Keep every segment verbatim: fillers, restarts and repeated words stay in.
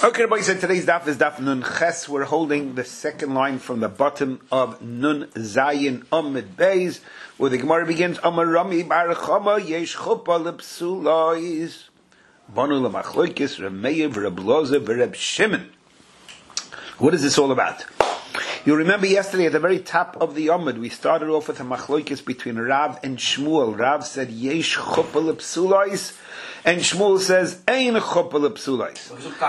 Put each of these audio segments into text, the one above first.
Okay, boys, so today's daf is daf Nun Ches. We're holding the second line from the bottom of Nun Zayin Amid Beis, where the Gemara begins, Amar Rami Bar Chama Yesh Chuppah L'Psulois Banu L'Machloikis Remeir V'Reb Loza V'Reb Shimon. What is this all about? You remember yesterday at the very top of the Amud, we started off with a Machloikis between Rav and Shmuel. Rav said Yesh Chuppah L'Psulois, and Shmuel says, Ein Chuppah L'Psulois.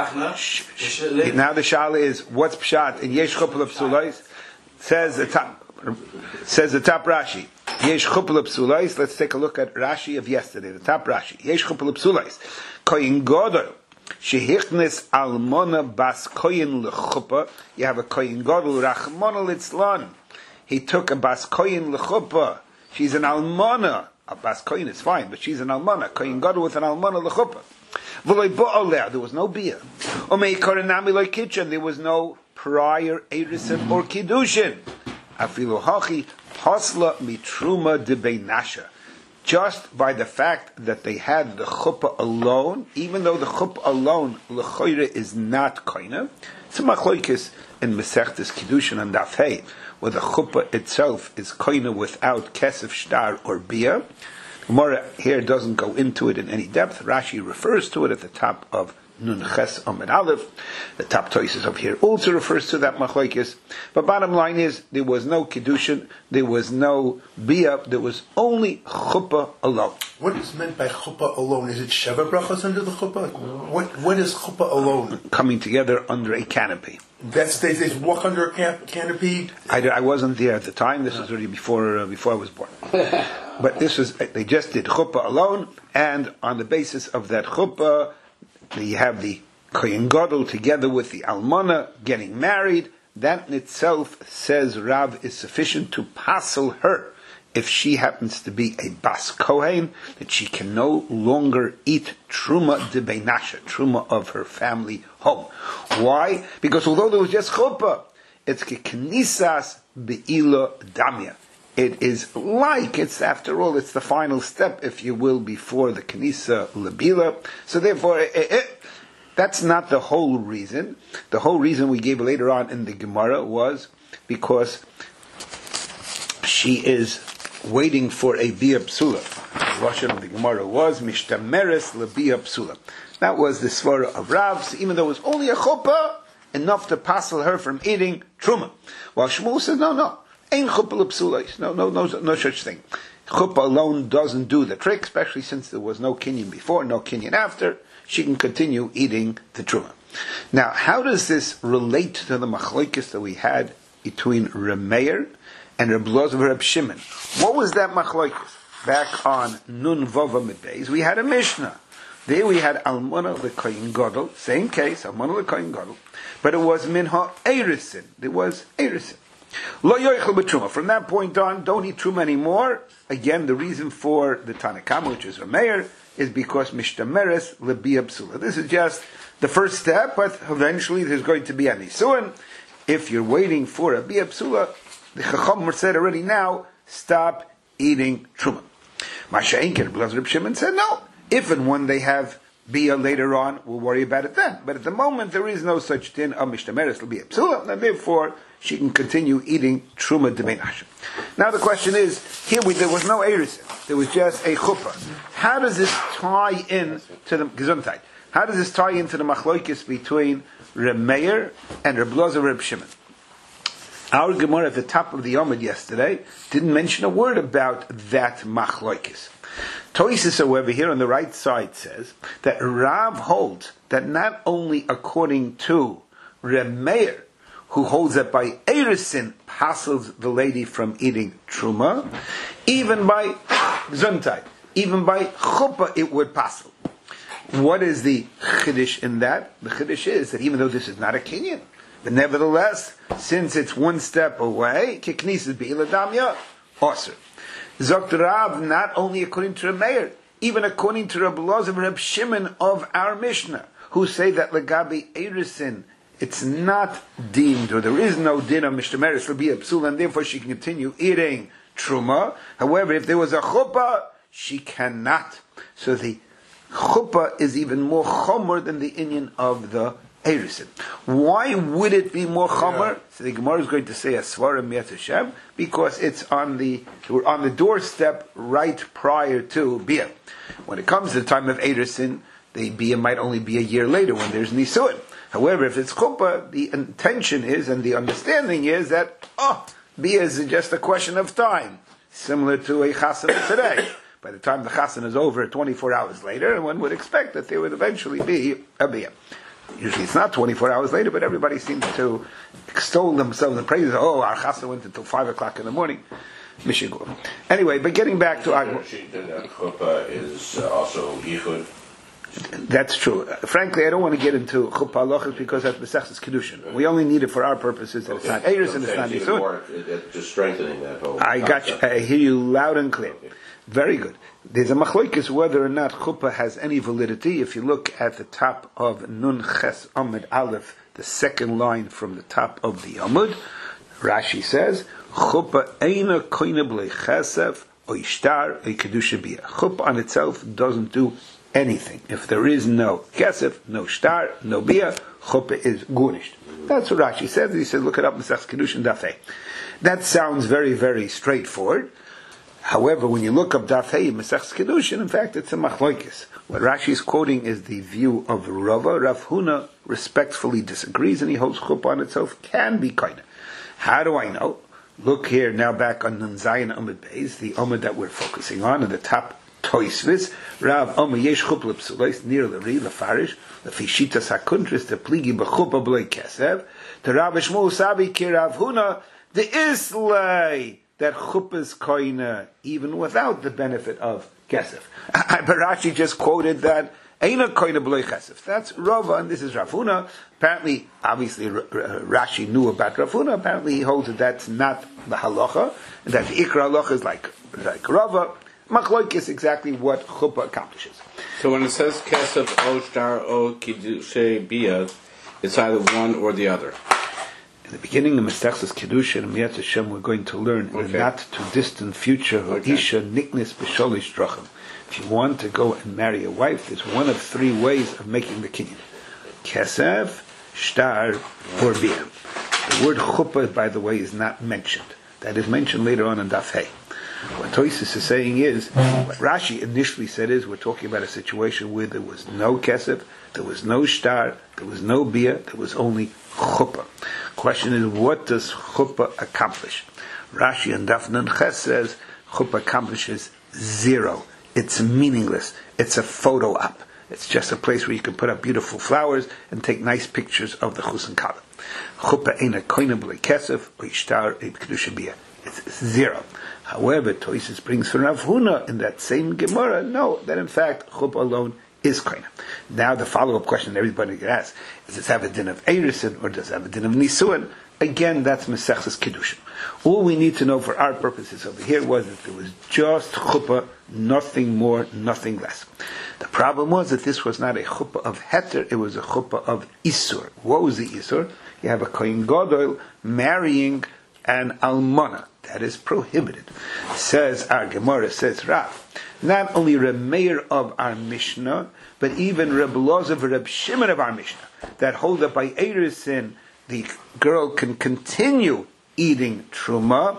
Now the Shala is, what's Pshat in Yesh Chuppah L'Psulois? Says the top, says the top Rashi, Yesh Chuppah L'Psulois. Let's take a look at Rashi of yesterday, the top Rashi. Yesh Chuppah L'Psulois. Koyin Godol, Shehichnes Almona Bas Koyin L'Chuppah. You have a Koyin Godol, Rachmona Litzlan. He took a Bas Koyin L'Chuppah. She's an Almona. A Bas Koyin is fine, but she's an almana. Koyin Gadol with an almana l'chuppah. V'loy bo'oleh, there was no bia. Omei korenami loy kitchen, there was no prior erisin or kiddushin. Afilu hachi hasla mitruma de beinasha. Just by the fact that they had the chuppah alone, even though the chuppah alone l'choyre is not koina, it's a machloikis in Masechtes Kiddushin and Daf Hey, where the chuppah itself is koina without kesef shtar or bia. Gemara here doesn't go into it in any depth. Rashi refers to it at the top of Nun Ches Amid Aleph. The top Tosis of here also refers to that machlokes. But bottom line is, there was no kiddushin, there was no bia, there was only chuppah alone. What is meant by chuppah alone? Is it sheva brachas under the chuppah? What What is chuppah alone? Coming together under a canopy. That's they, they walk under a can- canopy. I, I wasn't there at the time. This was already before uh, before I was born. But this was they just did chuppah alone, and on the basis of that chuppah, you have the Kohen Gadol together with the Almana getting married. That in itself, says Rav, is sufficient to passel her if she happens to be a Bas Kohen, that she can no longer eat Truma de Beinasha, Truma of her family home. Why? Because although there was just Chuppah, it's Kenisas Be'ila Damya. It is like, it's after all, it's the final step, if you will, before the Kenisa Labila. So therefore, it, it, that's not the whole reason. The whole reason we gave later on in the Gemara was because she is waiting for a Bia Psula. The Russian of the Gemara was Mishtameres Labia Psula. That was the Svara of Rav. So even though it was only a Chuppah, enough to passel her from eating Truma. While Shmuel says, no, no. Ain't chuppah l'psulais. No, no, no, no such thing. Chuppah alone doesn't do the trick, especially since there was no kinyan before, no kinyan after. She can continue eating the truma. Now, how does this relate to the machlokes that we had between Remeir and Reb Loza Reb Shimon? What was that machlokes? Back on Nun Vova Midbeis, we had a Mishnah. There we had Almana l'Koyin Gadol, same case, Almana l'Koyin Gadol, but it was Minha Erisin. There was Erisin. Lo yoichel b'truma. From that point on, don't eat truma anymore. Again, the reason for the Tanakama, which is Rameir, is because mishtameres lebia psula. This is just the first step, but eventually there's going to be an isuin. If you're waiting for a bia psula, the Chacham said already now, stop eating truma. Masha Enker, Reb Shimon said no. If and when they have bia later on, we'll worry about it then. But at the moment, there is no such din of mishtameres lebia psula, and therefore she can continue eating truma de beinasha. Now the question is, here we, there was no eris, there was just a chuppah. How does this tie in to the gesundheit? How does this tie into the machlokes between Reb Meir and Reb Loza Reb Shimon? Our Gemara at the top of the Yomad yesterday didn't mention a word about that machlokes. Toises, however, here on the right side says that Rav holds that not only according to Reb Meir, who holds that by Erisin passels the lady from eating Truma, even by Zuntai, even by Chuppah it would passel. What is the Chiddush in that? The Chiddush is that even though this is not a Kinyan, but nevertheless, since it's one step away, Kiknis is Be'ila Damya, Osir. Zokt Rav, not only according to Reb Meir, even according to Reb Loza Reb Shimon of our Mishnah, who say that Legabi Erisin, it's not deemed, or there is no din of mishtameres l'bia psula, and therefore she can continue eating truma. However, if there was a chuppah, she cannot. So the chuppah is even more chomer than the inyan of the Erisin. Why would it be more chomer? Yeah. So the Gemara is going to say Asvarim Yet Hashem because it's on the we're on the doorstep right prior to Bia. When it comes to the time of Erisin, the Bia might only be a year later when there's Nisuin. However, if it's chuppah, the intention is and the understanding is that oh, Bia is just a question of time, similar to a chasana today. By the time the chasana is over, twenty-four hours later, one would expect that there would eventually be a Bia. Usually it's not twenty-four hours later, but everybody seems to extol themselves and praise, oh, our chasana went until five o'clock in the morning. Mishigur. Anyway, but getting back to our... Chuppah is also yichud. That's true. Uh, frankly, I don't want to get into chuppah halachas because that's Masechtas Kedushin. We only need it for our purposes, and okay. It's not Eiris so and it's not Yisud. Just strengthening that whole I got you. I hear you loud and clear. Okay. Very good. There's a machlokes whether or not chuppah has any validity. If you look at the top of Nun Ches Amud Aleph, the second line from the top of the Amud, Rashi says, chuppah eina koine b'lei chesef o ishtar o kedusha bia. Chuppah on itself doesn't do anything. If there is no kesef, no shtar, no bia, chuppah is gunished. That's what Rashi says. He said, look it up in Masechtas Kedushin Daf Hey. That sounds very, very straightforward. However, when you look up Daf Hey in Masechtas Kedushin, in fact, it's a machlokes. What Rashi is quoting is the view of Rava. Rav Huna respectfully disagrees, and he holds chuppah on itself can be kind. How do I know? Look here now back on Nun Zayin Amud Beis, the Amud that we're focusing on, at the top Toisvis, Rav Omer Yesh Chuppah L'Psulos, near L'Ri, L'Farish, L'Fishitas HaKuntris, the Pligi B'Chuppah B'Lei Kesev, to Rav Shmuel Sabi Ki Rav Huna, the Islay, that Chuppah is koine, even without the benefit of Kesef. Barashi just quoted that, Eina koine B'Lei Kesef. That's Rava, and this is Rav Huna. Apparently, obviously, Rashi knew about Rav Huna. Apparently, he holds that that's not the halacha, and that the Ikra halacha is like, like Rava. Machloik is exactly what chuppah accomplishes. So when it says kesef o shtar o kiddushay bia, it's either one or the other. In the beginning of Masechtas Kedushin and Miyat Hashem, we're going to learn okay. in the not too distant future, okay. Isha niknis b'sholish drachim. If you want to go and marry a wife, there's one of three ways of making the kinyan: kesef, shtar, or bia. The word chuppah, by the way, is not mentioned. That is mentioned later on in Daf Hey. What Tosis is saying is, what Rashi initially said is, we're talking about a situation where there was no kesef, there was no shtar, there was no bia, there was only chuppah. Question is, what does chuppah accomplish? Rashi and Daf Nun Ches says, chuppah accomplishes zero. It's meaningless. It's a photo op. It's just a place where you can put up beautiful flowers and take nice pictures of the chus and kala. Chuppah eina koine b'lei kesef, or ishtar eit kedusha bia. It's zero. However, Toises brings from Rav Huna in that same Gemara, no, that in fact, chuppah alone is koine. Now the follow-up question everybody can ask, does this have a din of Eirisin or does it have a din of Nisuin? Again, that's Masechtas Kedushin. All we need to know for our purposes over here was that there was just chuppah, nothing more, nothing less. The problem was that this was not a chuppah of heter, it was a chuppah of isur. What was the isur? You have a kohen gadol marrying an almana. That is prohibited. Says our Gemara, says Rav. Not only Reb Meir of our Mishnah, but even Reb Lozav and Reb Shimon of our Mishnah, that hold that by Eirisin, the girl can continue eating truma.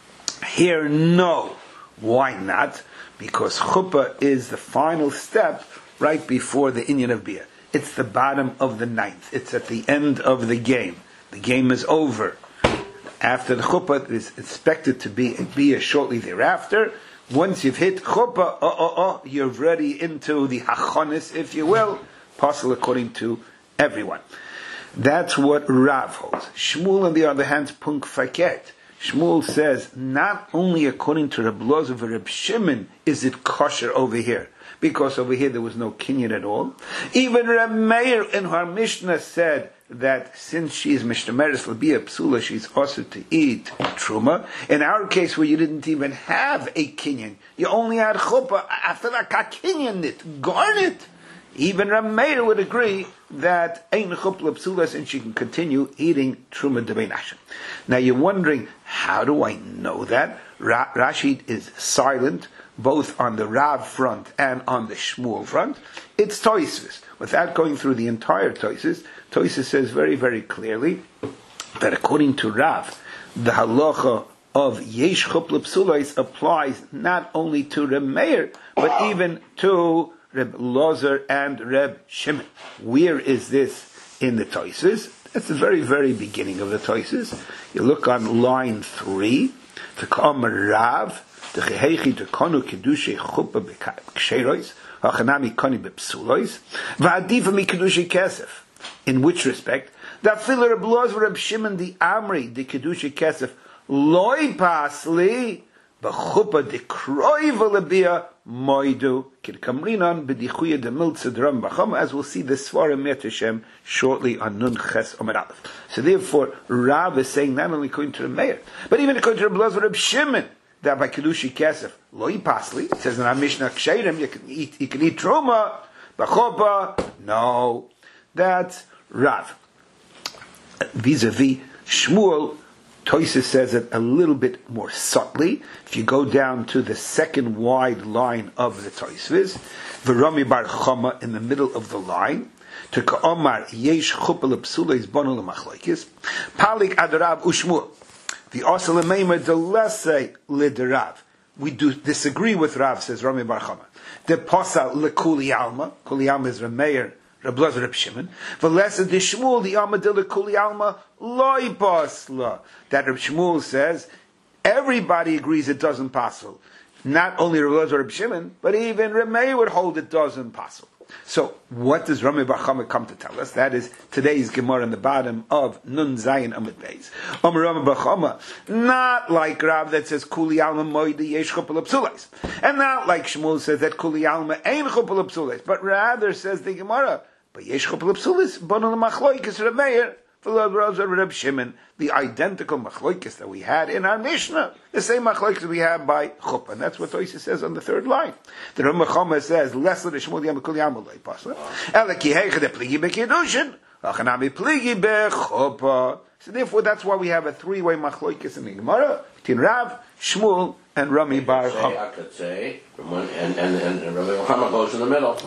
Here, no. Why not? Because chuppah is the final step right before the inyan of bia. It's the bottom of the ninth. It's at the end of the game. The game is over. After the chuppah is expected to be a bia shortly thereafter. Once you've hit chuppah, oh, oh, oh, you're ready into the hachonis, if you will, possible according to everyone. That's what Rav holds. Shmuel, on the other hand, punk faket. Shmuel says, not only according to Reb Lozav and Reb Shimon is it kosher over here, because over here there was no kinyan at all. Even Reb Meir in her Mishnah said that since she is Mishtameres Labia Psula, she's also to eat Truma. In our case, where you didn't even have a kinyan, you only had chuppah, after that, ka kinyan it, garnet. Even Reb Meir would agree that ein chuppah psulas and she can continue eating truma debein Hashem. Now you're wondering, how do I know that? Ra- Rashi is silent both on the Rav front and on the Shmuel front, it's Tosfos. Without going through the entire Tosfos, Tosfos says very, very clearly that according to Rav, the halacha of Yesh Chupla Psulos applies not only to Reb Meir, but even to Reb Lozer and Reb Shimon. Where is this in the Tosfos? That's the very, very beginning of the Tosfos. You look on line three, to come Rav, the Chehechi to Konu Kedushe Chuppah B'Ksherois, Hachanami Koni B'Psulois, V'Adifa Mi Kedushe Kesef. In which respect? That Filer Reb Lozer Reb Shimon the Amri, the Kedushe Kesef, Loi Pasli, B'Chuppah de Kroi V'Lebia, Moidu, Kid Kamrinon, B'Dichuya de Miltza Dram B'Cham, as we'll see the Svarim Met Hashem shortly on Nun Ches Omer Aleph. So therefore, Rav is saying not only according to the Meir, but even according to Reb Lozer Reb Shimon, that by Kedushi Kesef, Loi Pasli, it says in our Mishnah, Ksherim, you can eat, you can eat Truma, B'Chopa, no, that's Rav. Vis-a-vis Shmuel, Tosfos says it a little bit more subtly. If you go down to the second wide line of the Tosfos, V'Rami Bar Chama in the middle of the line, to Ka'omar Yesh Chuppah L'Psulos Bonu L'Machloikis, Palik Adarav Ushmuel, the Osel Meimer de Lesse Liderav. We do disagree with Rav, says Rami Bar Chama. The Posa L'Kuli Alma, Kuli Alma is Rameir, Reb Lozer Reb Shimon. V'Lesse de Shmuel, the Alma de L'Kuli Alma, Loi Posla. That Reb Shmuel says, everybody agrees it doesn't possible. Not only Reb Lozer Reb Shimon, but even Reb Meir would hold it doesn't possible. So, what does Rami Bar Chama come to tell us? That is today's Gemara in the bottom of Nun Zayin Amud Beis. Omer Rami Bar Chama, not like Rav that says Kuli Alma Moidi Yesh Chuppah L'Psulos, and not like Shmuel says that Kuli Alma Ein Chuppah L'Psulos, but rather says the Gemara, but Yesh Chuppah L'Psulos Bonu L'Machloikis Reb Meir. Reb Shimon, the identical machlokes that we had in our Mishnah, the same machlokes we have by Chuppah, and that's what Tosfos says on the third line. The Rambam Chama says, "Less than Shmuel Yam Kol Yam Olay Pasla, Elaki Heicha de Pligi BeKiddushin, Achanami Pligi BeChuppah." So therefore, that's why we have a three-way machlokes in the Gemara between Rav, Shmuel, and Rami Bar Chama. I could say, from one, and and and, and Rami Bar Chama goes in the middle.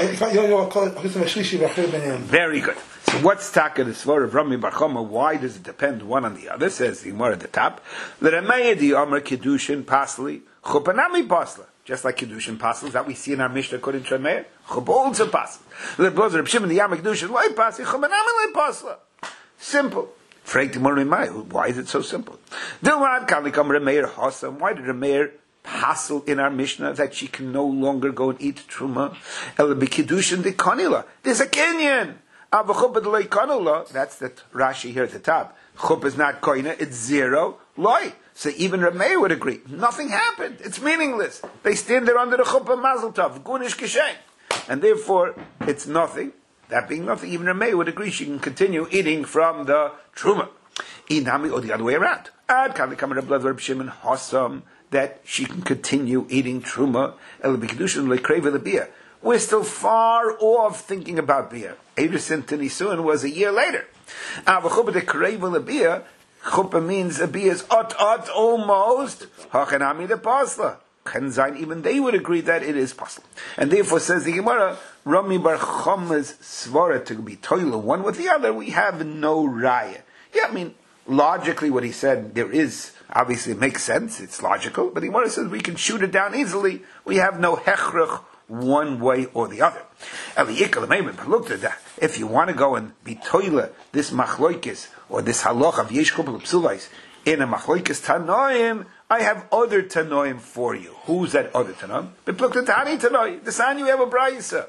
Very good. So what's taka the svar of Rami Bar Chama? Why does it depend one on the other? Says the Gemara at the top. L'Ramei di Omer Kedushin Pasli Chupanami Pasla. Just like Kedushin Pasla that we see in our Mishnah according to Rameir. Chupa also Pasla. L'Blozer Reb Shimon the Yam Kedushin Loi Pasli Chupanami Loi Pasla. Simple. Fragt the Gemara, why is it so simple? Dilmad Kalikam Rameir Hasam. Why did Rameir Hassel in our Mishnah that she can no longer go and eat Truma? El B'Kedushin de Kanila. There's a Kenyan. That's that Rashi here at the top. Chup is not koina, it's zero. Loi. So even Rameir would agree. Nothing happened. It's meaningless. They stand there under the chuppah mazel tov, gunish kishen. And therefore, it's nothing. That being nothing, even Rameir would agree she can continue eating from the truma. Inami, or the other way around. Ad kalikam Reb Lozer Reb Shimon Hasam, that she can continue eating truma. El b'kedushin lekrei v'lebia. We're still far off thinking about beer. Edison to Nisuin was a year later. Chuppah de Karev beer. Chuppah means a beer is ot ot almost. Hachanami de pasla. Kenzain, even they would agree that it is possible. And therefore says the Gemara, Rami Bar Chama's svara to be toilet one with the other, we have no raya. Yeah, I mean, logically what he said, there is, obviously it makes sense, it's logical, but the Gemara says we can shoot it down easily. We have no hechrach one way or the other. Look at that. If you want to go and be toilet this machloikis or this halach of yesh chuppah l'psulos in a machloikis tanoim, I have other tanoim for you. Who's that other tanoim? But look at tani tanoim. The sign you have a brayisa.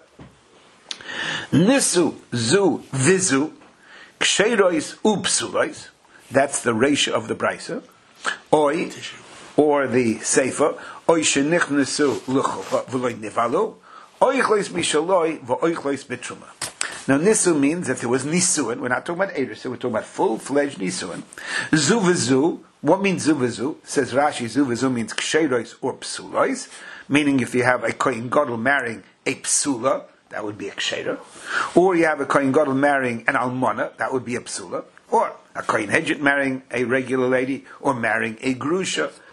Nisu zu vizu ksherois upsulos. That's the ratio of the brayisa. Oi, or the seifa. Oy shenichnesu l'chuppah v'loy nivalu. Oichlois mishaloi v'oichlois betruma. Now nisu means that there was nisuin. We're not talking about erusin. We're talking about full-fledged nisuin. Zu v'zu. What means zu v'zu? Says Rashi, zu v'zu means ksherois or psulois. Meaning if you have a kohen gadol marrying a psula, that would be a ksheira. Or you have a kohen gadol marrying an almana, that would be a psula. Or a kohen hedjit marrying a regular lady, or marrying a grusha.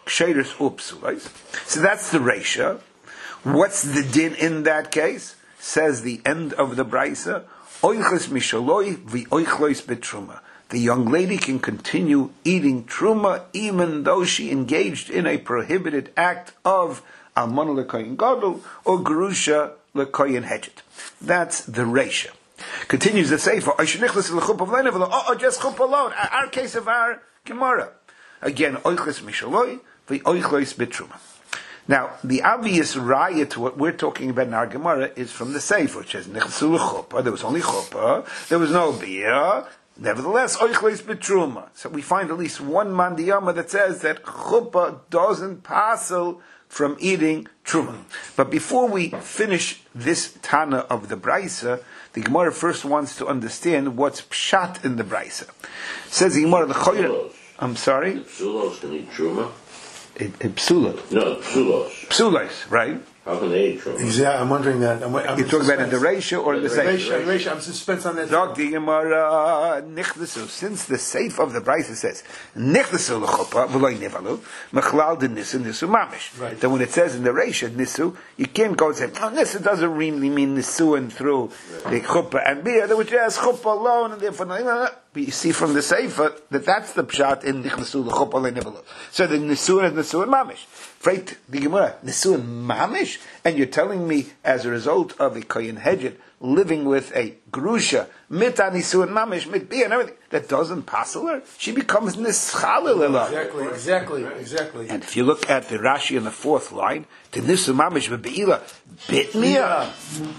ksheris upsulais. So that's the reisha. What's the din in that case? Says the end of the brisa, oichos mishaloi v'oichlois betruma. The young lady can continue eating truma even though she engaged in a prohibited act of almana lekoyin gadol or gerusha lekoyin hedget. That's the reisha. Continues the sefer, oh, just chuppah alone. Our case of our Gemara. Again, oichos mishaloi v'oichlois betruma. Now, the obvious raya to what we're talking about in our Gemara is from the sefer, which says nichsu lechuppah. There was only chuppah. There was no bia. Nevertheless, oichleis betruma. So we find at least one mandiyama that says that chuppah doesn't passel from eating truma. But before we finish this tana of the brisa, the Gemara first wants to understand what's pshat in the brisa. Says the Gemara, the choyer. I'm sorry. The psulos can eat truma. It, it, psula. No, psulos. Psulos, right? How can they eat truma? Yeah, I'm wondering that. I'm, I'm You're talking about in the ratio or in the the sefer? ratio, the ratio. I'm suspense on that. Dog the Gemara nichlesu. Since the seif of the brisa says nichlesu lechuppah v'loy nivalu mechlal de nisu nisu mamish. Right. Then when it says in the ratio nisu, you can't go and say, oh, nisu doesn't really mean nisu and through right. the chuppah and bia. They would just chuppah alone and therefore no, no, no. But you see from the sefer that that's the pshat in nichlesu lechuppah v'loy nivalu. So the nisu and nisu and mamish. Freight the Gemara nisu and mamish, and you're telling me as a result of a kohen hedget living with a grusha mit nisu and mamish mit bia and everything that doesn't passel her, she becomes nischalel. Exactly, exactly, exactly. And if you look at the Rashi in the fourth line, to nisu mamish beila bit mia.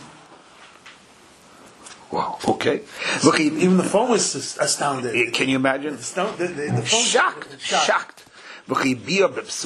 Wow. Okay. Look, even the phone was astounded. Can you imagine? The, the, the, the phone shocked, shocked. shocked. Yeah,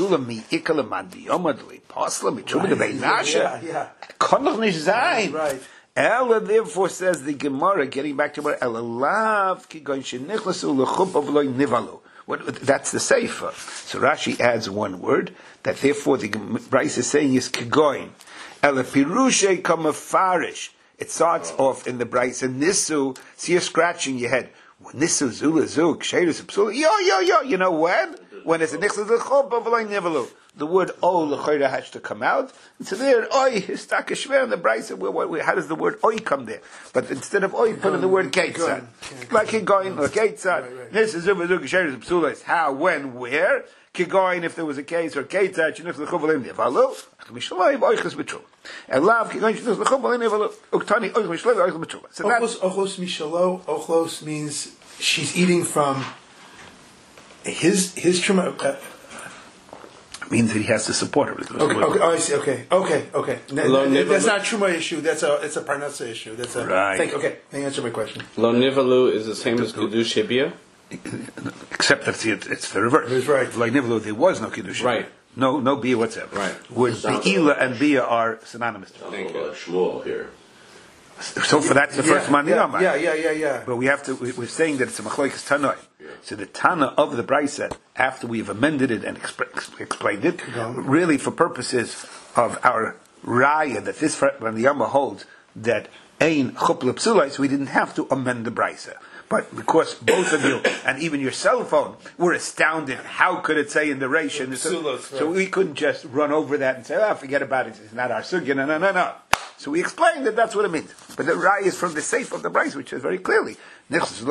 yeah. Right. Ella therefore says the Gemara, getting back to where Ella lav kigoin shenichlesu lechuppah v'loy nivalu. What that's the sefer. So Rashi adds one word that therefore the Bryce is saying is kigoin. Ella pirushe kamafarish. It starts off in the Bryce and nisu. So you're scratching your head. Nisu zula zuk sheirus psula. Yo yo yo. You know when? When it's a nichlesu lechuppah v'loy nivalu. The word "o" l'chayra has to come out. And so there, "oi" is takashver in the brayso. How does the word "oi" come there? But instead of "oi," put in the word "keitzad," like "kigoin" or "keitzad." This is zuvazuk sheres psulas. How, when, where? Kigoin, if there was a case, or "keitzad." Shenif lechuvalim nevalu. Mishloi oichus betru. And lav kigoin shenif lechuvalim nevalu. Uktani oich mishloi oich betru. So that ochlos mishalo. Ochlos means she's eating from his his truma. Uh, means that he has to support her. Okay, okay, oh, I see. Okay, okay, okay. No, no, that's not a truma issue. That's a it's a parnasa issue. That's a right. Thank, okay, can you answer my question? Lo nivalu is the same as kedusha bia, except that it's, it's the reverse. That's right. Like nivalu, there was no kedusha. Right. No, no bia whatsoever. Right. Where beila and bia are synonymous. Thank you. Shmuel here. So for that's the yeah, first man. Yeah, yeah, yeah, yeah, yeah. But we have to. We're saying that it's a machlokes tanoi. Yeah. So the tana of the brayso, after we've amended it and exp- explained it, really for purposes of our raya that this when the Yama holds that ein chuppah psulais, we didn't have to amend the brayso. But because both of you and even your cell phone were astounded, how could it say in the ration? So, right. so we couldn't just run over that and say, "Oh, forget about it. It's not our sugya." No, no, no, no. So we explained that that's what it means. But the raya is from the seif of the brayso, which says very clearly, so the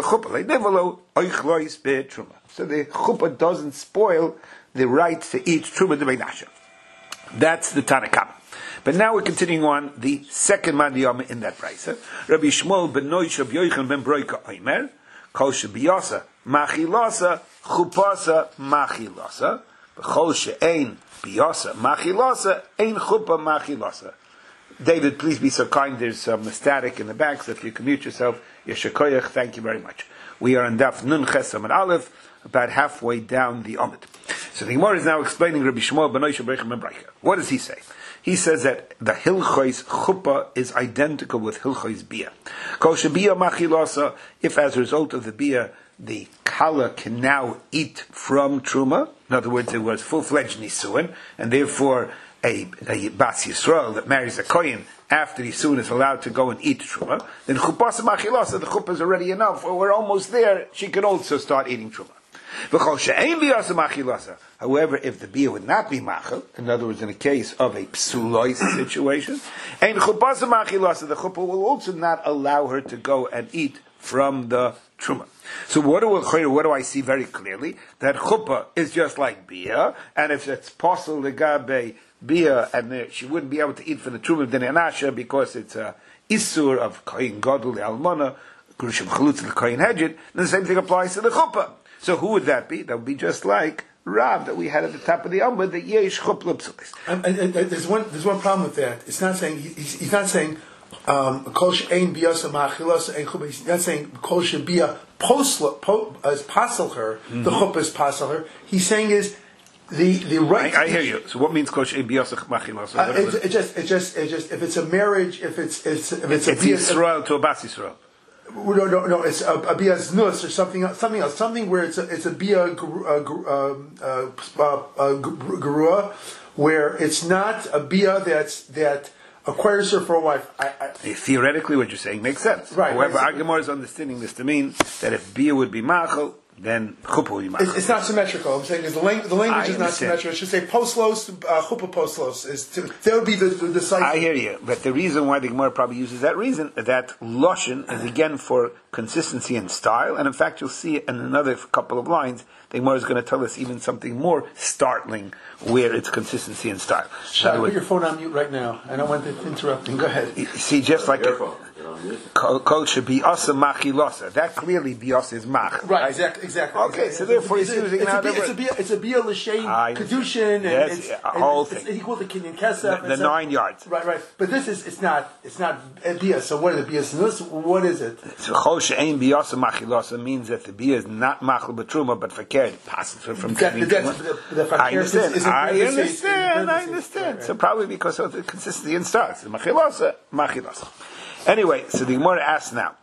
chuppah doesn't spoil the right to eat truma de beinasha. That's the Tanakama. But now we're continuing on the second mandiyama in that brayso. Rabbi Shmuel ben Noisha b'Yoichan ben Broika Omer, Kol shebiyasa machilasa chupasa machilasa, v'chol she'ein biyasa machilasa ein chuppah machilasa. David, please be so kind. There's some static in the back, so if you can mute yourself, Yeshakoyach, thank you very much. We are in Daf Nun Ches and Aleph, about halfway down the Omid. So the Gemara is now explaining Rabbi Shmuel ben Noisha b'Yoichan ben Broika. What does he say? He says that the Hilchos Chuppah is identical with Hilchos Bia. Kol shebia machilasa, if as a result of the Bia, the Kala can now eat from Truma, in other words, it was full-fledged Nisuin, and therefore a, a Bas Yisrael that marries a Kohen after Nisuin is allowed to go and eat Truma, then Chuppah Machilasa, the Chuppah is already enough, or we're almost there, she can also start eating Truma. However, if the bia would not be machil, in other words, in a case of a psulois situation, and chupasa machilasa, the chuppah will also not allow her to go and eat from the truma. So what do, what do I see very clearly? That chuppah is just like bia, and if it's possible legabe bia, and the, she wouldn't be able to eat from the truma of the anasha because it's a isur of kohen gadol almana, grushim chalutz the kohen hedjit, then the same thing applies to the chuppah. So who would that be? That would be just like Rav that we had at the top of the Amud, the yesh chuppah psulis. And, and, and there's one there's one problem with that. It's not saying he's, he's not saying um, kol she'ein biyasa ma'achilas ein chuppah. He's not saying kol she'bia posla po, as pasel her, the chuppah is pasel her. He's saying is the the right. I, I hear you. So what means kol she'ein biyasa ma'achilas? Uh, it, it just it just it just if it's a marriage, if it's it's if it's, it's a it's Yisrael to a Bas Yisrael. No, no, no. It's a, a bia znus or something, else, something else, something where it's a, it's a bia gerua, where it's not a bia that's that acquires her for a wife. I, I, Theoretically, what you're saying makes sense. Right. However, right. Agamor is understanding this to mean that if bia would be machal, then chuppah would be machal. It's, it's not symmetrical. I'm saying is the, lang- the language I is not understand. symmetrical. It should say postlos, uh, chuppah postlos. Is to, that would be the the, the cycle. I hear you, but the reason why the Gemara probably uses that reason, that loshen is again for consistency and style, and in fact you'll see in another couple of lines, the Gemara is going to tell us even something more startling, where it's consistency and style. Shai, put your phone on mute right now. I don't want it interrupting. Go ahead. You see, just like kol should be asa machilosa. That clearly bios is mach. Right, exactly, exactly. Okay, exactly. so therefore he's it's using a, now it's a, it's a bia, it's a bia l'shein kedushin, and yes, it's a whole it's, thing. It's equal to kinyan kesef. The, the nine yards. Right, right. But this is it's not it's not a bia. So what is it? Bia snus? What is it? So chol she'ein bios machilosa means that the bia is not machal betruma, but fakir passes from that, coming that's, to the, the I understand. Is, is I understand. understand. I understand. Right, right. So probably because of the consistency in starts. The machilosa, machilosa. Anyway, so the Gemara asks now.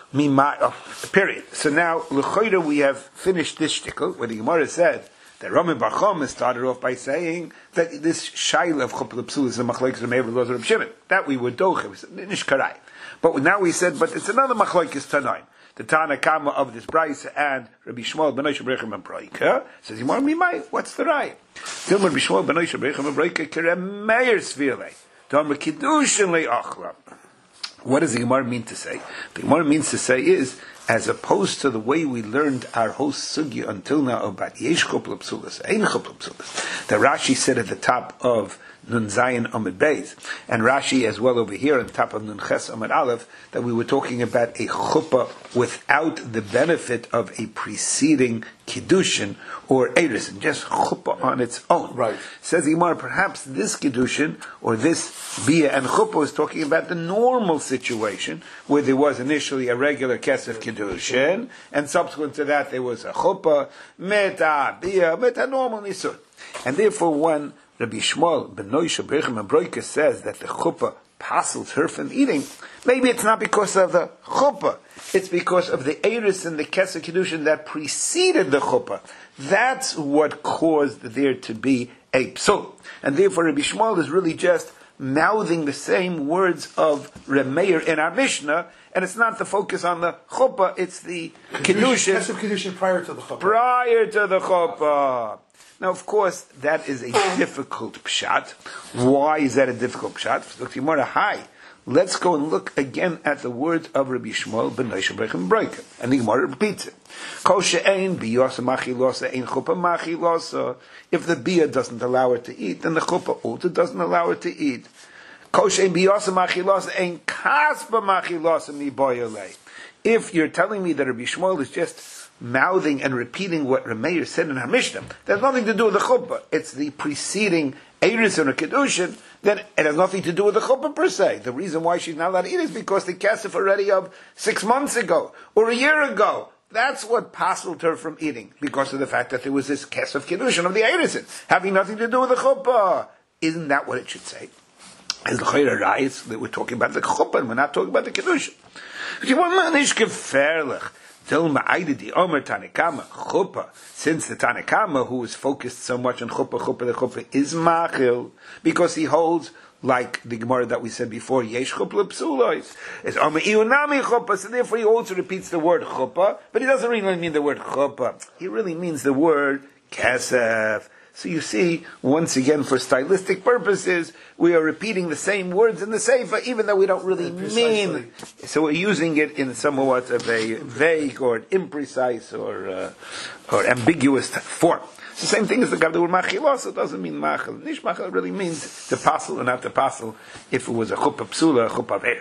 Oh, period. So now, l'choyra, we have finished this shtickle, where the Gemara said that Rami Bar Choma started off by saying that this shaila of chuppah l'psul is a machlokes Rameir v'lozer Reb Shimon. That we would doche, we said, nishkarai. But now we said, but it's another machlokes tanoim. The Tana Kama of this Brisa and Rabbi Shmuel ben Oisha Berechem and Broika says, Yimar Mimai, what's the right? Till Rabbi Shmuel ben Oisha Berechem and Broika Kerem Meir Svirle. Tom Kedushin le'achla. What does the Gemara mean to say? The Gemara means to say is, as opposed to the way we learned our whole sugya until now about yesh chuppah psulas, ein chuppah psulas, that Rashi said at the top of Nun Zayin Amud Beis, and Rashi as well over here on top of Nun Ches Amud Aleph, that we were talking about a chuppah without the benefit of a preceding kiddushin or erisin, just chuppah on its own. Right. Says the Gemara, perhaps this kiddushin or this bia and chuppah is talking about the normal situation where there was initially a regular kesef kiddushin, and subsequent to that there was a chuppah, meta bia, meta normal nisur, and therefore when Rabbi Shmuel ben Noisha Berechem and Broika says that the chuppah passes her from eating, maybe it's not because of the chuppah, it's because of the eris and the kesef kiddushin that preceded the chuppah. That's what caused there to be a psul. And therefore Rabbi Shmuel is really just mouthing the same words of Remeir in our Mishnah, and it's not the focus on the chuppah, it's the kiddushin. Kesef kiddushin prior to the chuppah. Prior to the chuppah. Now, of course, that is a difficult pshat. Why is that a difficult pshat? Look, Gemara, hi. Let's go and look again at the words of Rabbi Shmuel ben Noisha Berechem Broika. And the Gemara repeats it. Kol she'ein biyasa machilosa ein chuppah machilosa. If the bia doesn't allow her to eat, then the chuppah also doesn't allow her to eat. Kol she'ein biyasa machilosa ein kaspa machilosa mi boyalei. If you're telling me that Rabbi Shmuel is just mouthing and repeating what Rameir said in our Mishnah, there's nothing to do with the chuppah. It's the preceding eris or kiddushin. Then it has nothing to do with the chuppah per se. The reason why she's not allowed to eat is because the kesef already of six months ago or a year ago. That's what passled her from eating, because of the fact that there was this kesef kiddushin of the erisin, having nothing to do with the chuppah. Isn't that what it should say? As the chayra writes, that we're talking about the chuppah and we're not talking about the kiddushin. Since the Tanakama, who is focused so much on chuppah, chuppah, the chuppah is machil, because he holds like the Gemara that we said before, yesh chuppah psulos. It's Amar iunami chuppah, so therefore he also repeats the word chuppah, but he doesn't really mean the word chuppah. He really means the word kesef. So you see, once again, for stylistic purposes, we are repeating the same words in the Sefer, even though we don't really mean. So we're using it in somewhat of a vague or imprecise or uh, or ambiguous form. It's the same thing as the word machilos. It doesn't mean machil. Nish machil really means to passel or not to passel. If it was a chuppah psula, a chuppah ve'er.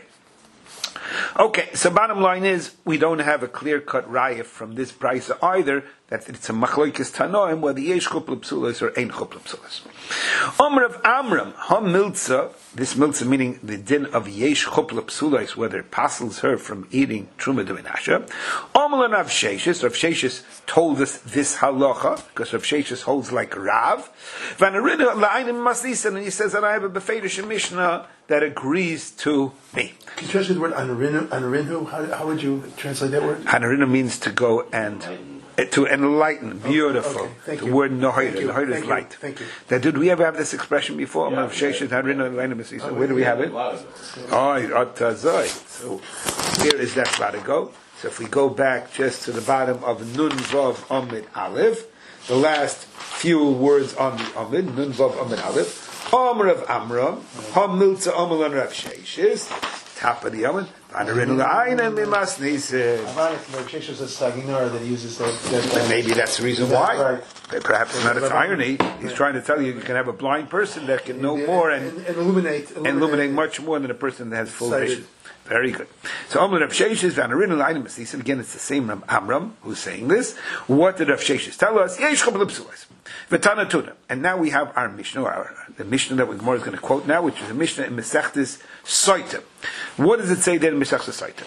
Okay, so bottom line is, we don't have a clear-cut raya from this price either, that it's a machloikis tanoim, whether yesh chuppah psulas or ein chuppah psulas. Omer of Amram, ha milza, this milza meaning the din of yesh chuppah psulas, whether it passels her from eating truma dominasha. Omer Rav Sheshis, Rav Sheshis told us this halacha, because Rav Sheshis holds like Rav. Vanarina la'ayim maslisan, and he says that I have a befedish Mishnah that agrees to me. Can you translate the word anarinu? Anarinu? How, how would you translate that word? Hanarinu means to go and uh, to enlighten. Beautiful. Okay, thank the you. word nohir. Thank you. Nohir is Thank you. light. Thank you. Now, did we ever have this expression before? Yeah. So where do we have it? Oh, Atazoi. So here is that spot to go. So if we go back just to the bottom of Nun Vav Amid Aleph, the last few words on the Amid, Nun Vav Amid Aleph, Omer of Amram, Ha Milza Omer Rav Sheshis, top of the Amid, Vanarinu La'ayim Mimas Nisim. Ironically, Rav Sheshis is Saginar that he uses that. that And maybe that's the reason That's why. right. Perhaps it's not its irony. He's trying to tell you you can have a blind person that can know and, more and, and, and illuminate, illuminate, illuminate much more than a person that has full Sighted. vision. Very good. So Omer Rav Sheshis, Vanarinu La'ayim Mimas Nisim. Again, it's the same Rav Amram who's saying this. What did Rav Sheshis tell us? Yesh chuppah psulas. V'tana tuna. And now we have our Mishnah, our, the Mishnah that Gemara is going to quote now, which is a Mishnah in Mesechtes Soita. What does it say there in Mesechtes Soita?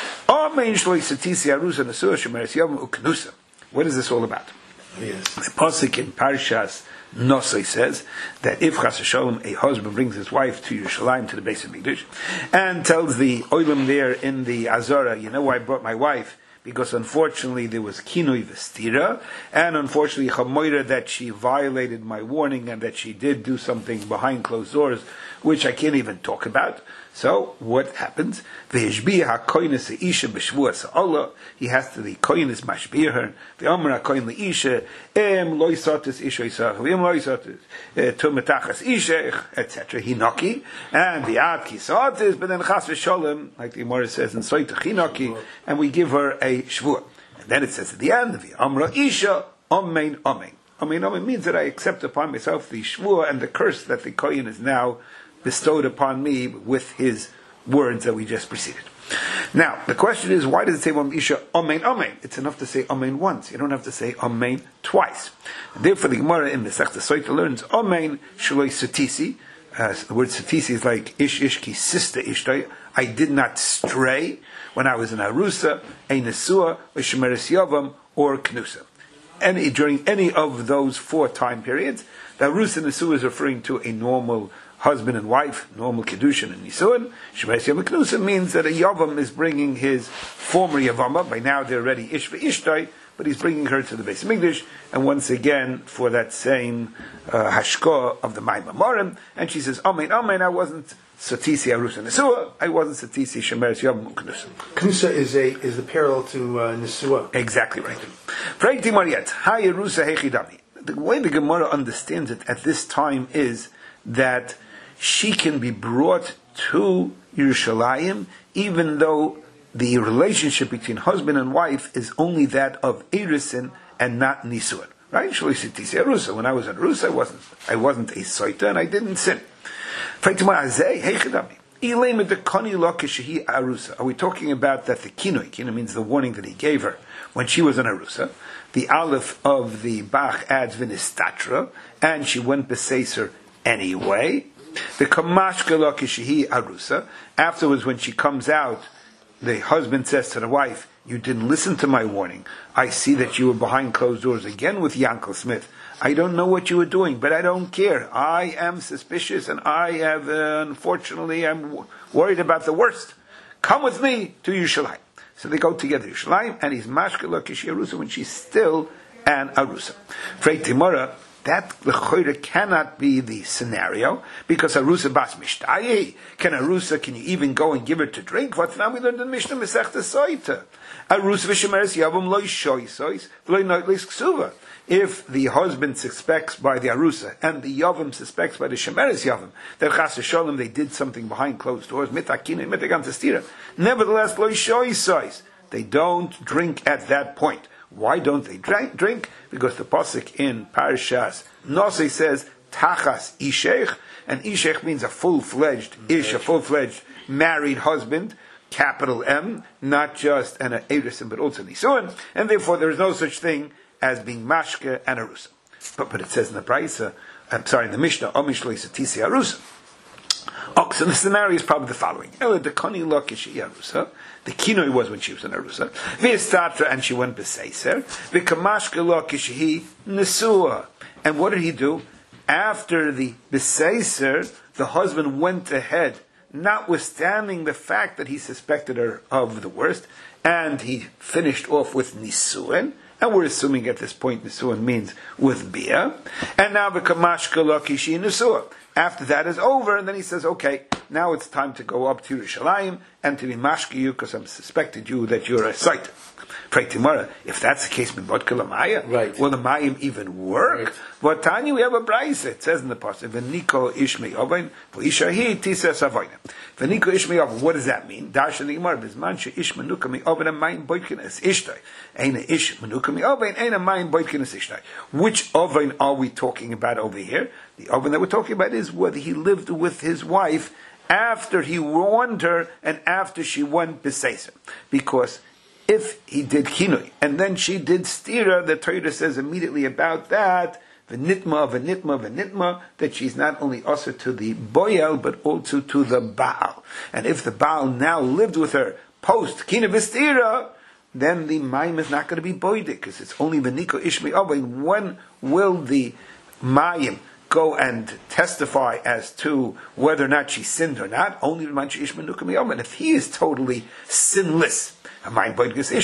What is this all about? Yes. The pasuk in Parshas Nosai says that if Chas Shalom, a husband brings his wife to Yerushalayim, to the base of Mikdash, and tells the oilim there in the Azara, you know why I brought my wife? Because unfortunately there was kinoi vestira, and unfortunately chamoira that she violated my warning and that she did do something behind closed doors, which I can't even talk about. So what happens? V'hishbi hakoynes isha b'shvuas Allah. He has to the koynes mashbir her. V'amar hakoyn leisha em loisatis isha isach. V'em loisatis tumetachas isha, et cetera. Hinaki and v'ad kisatis. But then chas v'sholem, like the Gemara says in Soita Hinaki, and we give her a shvua. And then it says at the end, v'amra isha amen amen. Amen amen means that I accept upon myself the shvua and the curse that the koyin is now bestowed upon me with his words that we just preceded. Now, the question is, why does it say Vam Isha Amen Amen? It's enough to say Amen once. You don't have to say Amen twice. And therefore, the Gemara in the Sechta Soita learns Amen Shaloi Satisi. Uh, the word Satisi is like Ish Ishki Sister Ishtay. I did not stray when I was in Arusa, a Nesua, a Shemeres Yavam, or Knusa. Any, during any of those four time periods, the Arusa Nesua is referring to a normal husband and wife, normal kedushin and nisuin. Shemeres Yavam Knusa means that a yavam is bringing his former yavama. By now they're already ish v'ishtai, but he's bringing her to the Beis Mikdash, and once again for that same uh, hashko of the Maimah Morim, and she says, Amen, Amen. I wasn't satisi arusa nesua. I wasn't satisi shemeres yavam knusa. Knusa is a is the parallel to uh, nesua. Exactly right. Frankti Mariet, ha Yerusa hechidami. The way the Gemara understands it at this time is that she can be brought to Yerushalayim, even though the relationship between husband and wife is only that of Erisin and not Nisuan. Right? When I was in Rusa, I wasn't, I wasn't a Soita and I didn't sin. Are we talking about that the kinoi, kinoi means the warning that he gave her when she was in Arusa, the aleph of the Bach adds vinistatra, and she went beseser anyway. The kamashkala kishihi arusa. Afterwards, when she comes out, the husband says to the wife, "You didn't listen to my warning. I see that you were behind closed doors again with Yankel Smith. I don't know what you were doing, but I don't care. I am suspicious, and I have, uh, unfortunately, I'm w- worried about the worst. Come with me to Yerushalayim." So they go together to Yerushalayim, and he's mashkala kishi arusa when she's still an arusa. Frei Timora, that the choyre cannot be the scenario, because Arusa bas mishtayi, can Arusa, can you even go and give her to drink? What now we learned in Mishnah Masechta Soita. Arusa v'shemeres yavam loy shoysois, loy noitlis ksuva. If the husband suspects by the Arusa and the Yavam suspects by the Shemeres Yavam that Chas Shalom they did something behind closed doors, mitakin and mitagan testira. Nevertheless, loy shoysois, they don't drink at that point. Why don't they drink? Drink because the pasuk in Parashas Nosei says Tachas Ishech, and Ishech means a full-fledged ish, a full-fledged married husband, capital M, not just an Erisin but also Nisuin, and therefore there is no such thing as being mashke and arusa. But but it says in the Braisa, I'm sorry, in the Mishnah, Omish lo yisatisi arusa. Oh, so the scenario is probably the following. Ela dekoni lo kishi arusa. The kinoi was when she was an arusa. V'estatra, and she went beseiser. V'kamashke lo kishihi nesua. And what did he do? After the beseiser, the husband went ahead, notwithstanding the fact that he suspected her of the worst, and he finished off with nisuin. And we're assuming at this point nisuin means with bia. And now the kamashka lo kishi nesua. After that is over, and then he says, okay, now it's time to go up to Yerushalayim and to be mashki you, because I'm suspected you that you're a site. Pray tomorrow. If that's the case, right. Will the mayim even work? But Tanya, we have a brayse. It says in the pasuk, "V'niko ishmei ovain, v'ishahi tises avoina." V'niko ishmei ovain. What does that mean? Dash in the Gemara, "Bizman she'ish menuka mi ovain, a mayim boitkin es ishtay. Ein ish menuka mi ovain, ein a mayim boitkin es ishtay." Which ovain are we talking about over here? The ovain that we're talking about is whether he lived with his wife after he warned her and after she went beseiser. Because if he did kinui and then she did stira, the Torah says immediately about that, v'nitma, v'nitma, v'nitma, that she's not only also to the boyel but also to the Baal. And if the Baal now lived with her post kina v'stira, then the mayim is not going to be boidik, because it's only v'niko ishmi ovain. When will the mayim go and testify as to whether or not she sinned or not? Only v'manchi ishmi nukami ovain. If he is totally sinless, but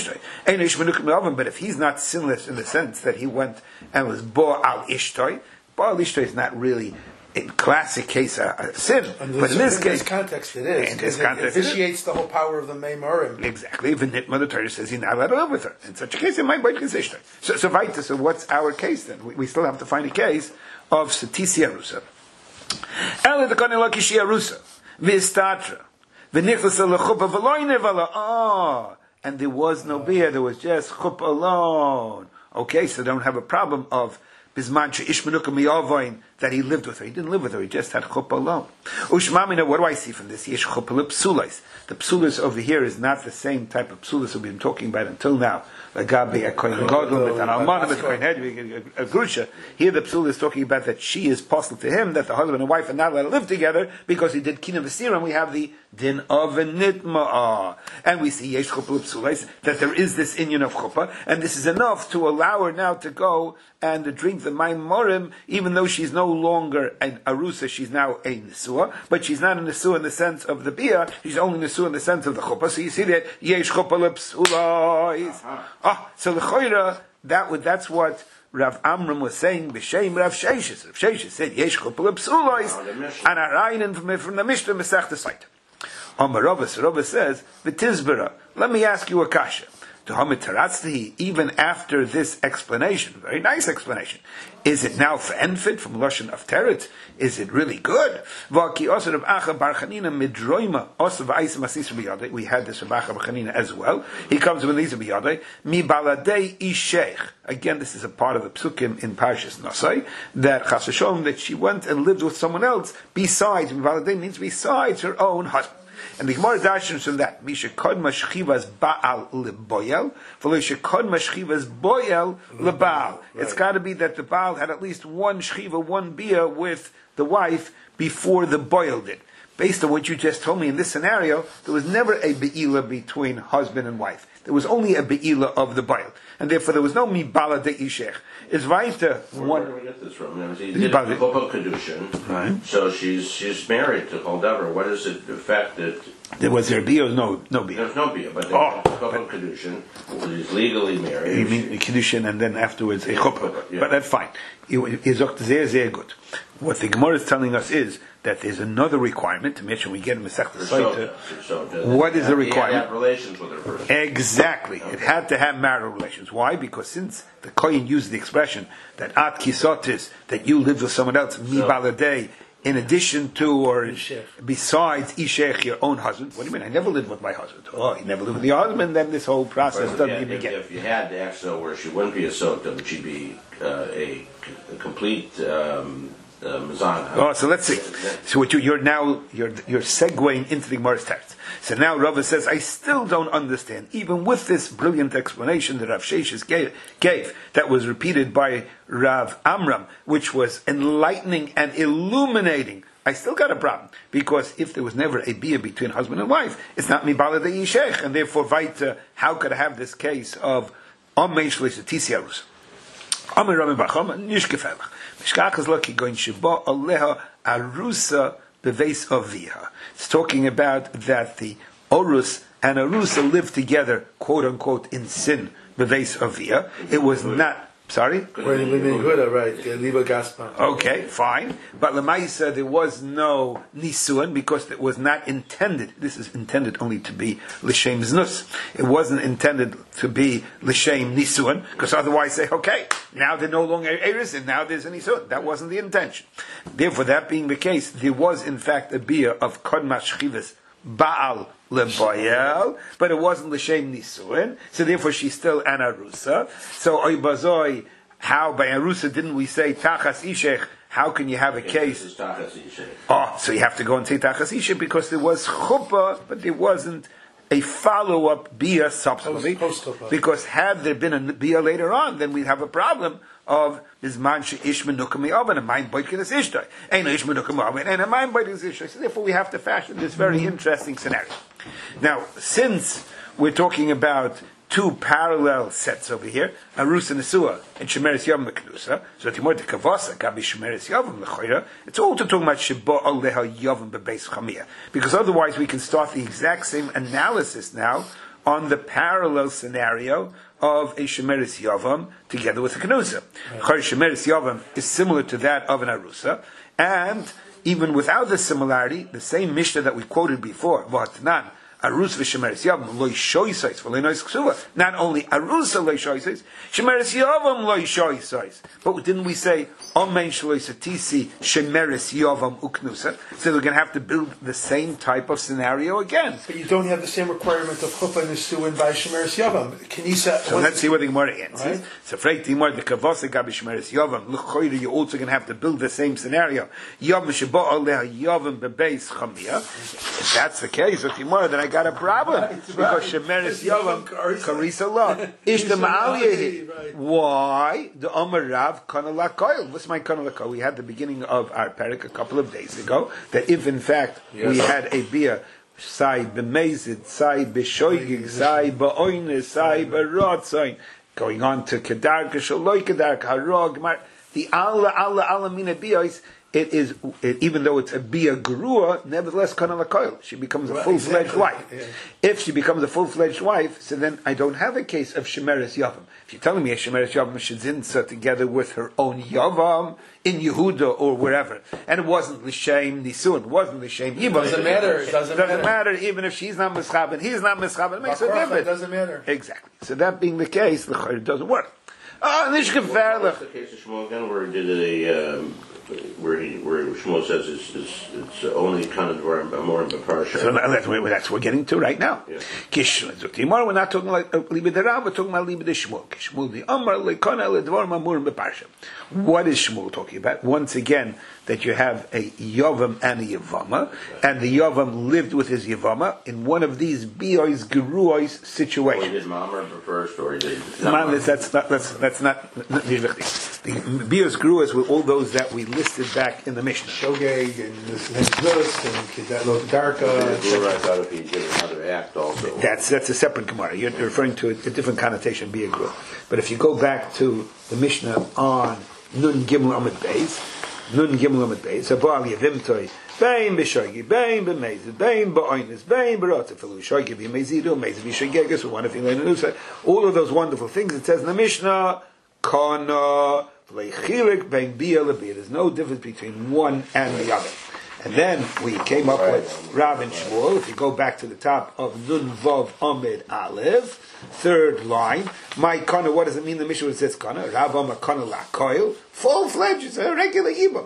if he's not sinless in the sense that he went and was bo al ishtoy, bo al ishtoy is not really, in classic case, a, a sin. But in this in case, this context, it is. In this it context, vitiates the whole power of the Meimarim. Exactly. V'nitma, the Torah says he's not allowed to live with her. In such a case, it might be ishtoy. So, so, right, so what's our case then? We, we still have to find a case of Satisi Arusa. Ela the Kohen Lakishi Arusa. V'istatra. V'nichlasa l'chupa v'loy nevala. Ah. And there was no beer, there was just chup alone. Okay, so they don't have a problem of bisman she'ish menuka mi'avoin, that he lived with her. He didn't live with her, he just had chup alone. Ushmamina, what do I see from this? Yesh chup psulais. The psulis over here is not the same type of psulis we've been talking about until now. Lagabi, a kohen gadol, an almana, a kohen hedwig, a grusha. Here the psul is talking about that she is possible to him, that the husband and wife are not allowed to live together because he did kina v'sira, and we have the din of a nitma'ah. And we see yesh chuppah psulais, that there is this inyan of chuppah, and this is enough to allow her now to go and drink the mayim morim, even though she's no longer an arusa, she's now a nesua, but she's not a nesua in the sense of the bia, she's only nesua in the sense of the chuppah. So you see that yesh chuppah psulais. Ah, so the choira, that would, that's what Rav Amram was saying, b'shem Rav Sheshes. Rav Sheshes said, yesh chuppah psulais, and arayin from, from the Mishnah Masechta Saita. Amar Rava, so Rava says, v'tizbera, let me ask you a kasha. To Hamitaratzli, even after this explanation, very nice explanation, is it now fenfit from Lashon of Teret? Is it really good? We had this Rav Acha Bar Chanina as well. He comes with these biyadei. Mi baladei ishech. Again, this is a part of the psukim in Parshas Nosai, that Chas v'sholom, that she went and lived with someone else besides. Mi baladei means besides her own husband. And the Gemara dashes from that, Misha kod mashchivas ba'al leboyel, v'lo kod mashchivas boyel lebaal. It's got to be that the baal had at least one shchiva, one bia with the wife before the boyel did. Based on what you just told me in this scenario, there was never a be'ila between husband and wife. There was only a be'ila of the boyel, and therefore there was no mibala de ishech. Is weiter one. Where do we get this from? He did Chuppah kedushin, right? So she's she's married to Chaldever. What does it affect that There was there bia or no no bia? There's no bia, but they Oh, have a couple of kedushin, who is legally married. You mean Kiddushin and then afterwards a chuppah. Yeah. But that's fine. You sagt sehr, sehr good. What the Gemara is telling us is that there's another requirement to mention we get in Masechta Sotah. What is the requirement? He had to have relations with her first. Exactly. It had to have marital relations. Why? Because since the Kohen used the expression that at kisotis, that you lived with someone else, mi baladei, in addition to or Ishech. besides Ishech, your own husband. What do you mean? I never lived with my husband. Oh, you never lived with your husband, then this whole process But doesn't yeah, even if, begin. if you had the exo where she wouldn't be a sota, but she'd be uh, a, a complete um, uh, mazana. Oh, so let's see. So what you, you're now you're you're segueing into the Gemara's text. So now Rava says, I still don't understand, even with this brilliant explanation that Rav Sheshes gave, gave, that was repeated by Rav Amram, which was enlightening and illuminating. I still got a problem, because if there was never a bia between husband and wife, it's not mibala de yishech, and therefore, vaita, how could I have this case of Ameish Leisatisi Arus? Amir Rami Bacham, Nishkefelach. Mishkach is lucky going Shiba Aleha Arusa Beves Aviha. It's talking about that the Orus and Arusa lived together, quote unquote, in sin, Beves Aviha. It was not, sorry? Where you live in Huda, right? Liba Gaspar. Okay, fine. But Lamaisa, there was no Nisuan because it was not intended. This is intended only to be L'Shem Znus. It wasn't intended to be L'Shem Nisuan, because otherwise say, okay, now they're no longer Eris and now there's a Nisuan. That wasn't the intention. Therefore, that being the case, there was in fact a bia of Kodmash Chivas Baal Lebayel, but it wasn't L'Shem Nisuin, so therefore she's still an Arusa. So Oibazoi, how by Arusa didn't we say Tachas Ishech? How can you have a case? Oh, so you have to go and say Tachas Ishech because there was Chuppah, but there wasn't a follow-up bia subsequently. Post- post-chuppah. Because had there been a bia later on, then we'd have a problem of Bisman She'ish Menukam Oven, a mind boikin is Ishtai. Ain't Ish Menukam Oven, and a mind boikin is Ishtai. So therefore we have to fashion this very mm-hmm. interesting scenario. Now, since we're talking about two parallel sets over here, Arus and Nesua, and Shemeres Yavam Meknusa, so that you more to Kavasa, Gabi Shemeres Yavam Lechoira, it's all to talk about Sheba Aleha Yavam Bebeis Chamia. Because otherwise we can start the exact same analysis now on the parallel scenario of a Shemeres Yavam together with a Knusa. Right. Shemeres Yavam is similar to that of an Arusa, and even without the similarity, the same Mishnah that we quoted before, V'atnan, Arus v'Shemeres Yavam loy shoysais v'leinois ksuva. Not only Arusa loy shoysais, Shemeres Yavam loy shoysais. But didn't we say Amen shloy satisi Shemeres Yavam uknusa? So we're going to have to build the same type of scenario again. But you don't have the same requirement of Chuppah and Nesuin by Shemeres Yavam. Kenisa. So let's see what the Gemara answers. Right. So Freit Timor the Kavasa Gabi Shemeres Yavam l'choyre. You're also going to have to build the same scenario. Yavam sheba aleha Yavam bebeis chamia. If that's the case with Timor, then I got a problem right, because right. Shemeres Yavam Karisa Law Ishta Ma'aliyah. Why the Amar Rav Kana Lakoil? What's my Kana Lakoil? We had the beginning of our parak a couple of days ago that if in fact yes. we had a bia Sai b'mezid, Sai b'shoigig, Sai b'oines, Sai b'rotzain, going on to Kedarka Shaloi Kedarka Harog, the Allah Allah Allah Mina bios. It is, it, even though it's a bia gerua, nevertheless kana lakoil. She becomes a full fledged exactly. wife. Yeah. If she becomes a full fledged wife, so then I don't have a case of shemeres yavam. If you're telling me a shemeres yavam shezinsa together with her own yavam in Yehuda or wherever, and it wasn't l'shem nisun, it wasn't l'shem yibam. Doesn't matter. It doesn't, doesn't matter. matter. Even if she's not mischab and he's not mischab, it makes a difference. It doesn't matter. Exactly. So that being the case, it doesn't work. Oh, and this is What's the case of Shmuel again, where he did a. Um, Where he, where Shmuel says it's, it's, it's only kind of more in the parsha. So that's what that's what we're getting to right now. Kish, tomorrow we're not talking like Libed Rav, we're talking about Libed Shmuel. Shmuel the Amar lekona ledvar mamur beparsha. What is Shmuel talking about? Once again, that you have a Yavam and a Yavama, and the Yavam lived with his Yavama in one of these Biois Geruois situations. Or he did Mamar first, or he did. That's not. That's that's not. The Biois Geruois were all those that we listed back in the Mishnah. Shogeg and Nus and Kedarka. I thought if he did another act also. That's that's a separate Gemara. You're referring to a, a different connotation, Bia Gru. But if you go back to the Mishnah on Nun Gimel Amid Beis, Nun Gimel Amid Beis, Abal Yevimtoi, Bein B'Shogi, Bein B'Mezid, Bein B'Oinis, Bein B'Rotza, Filu Shogi B'Mezidu, Mezid B'Shogegas, one of Ilan all of those wonderful things. It says in the Mishnah, Kana, V'Leichilik, Bein Bia L'Bia. There's no difference between one and the other. And then we came up with Rav and Shmuel. If you go back to the top of Nun Vav Amid Aleph, third line, my Kana, what does it mean? The Mishnah when it says Kana, Rav Amar Kana Lakoil, full-fledged, it's a regular Yibam.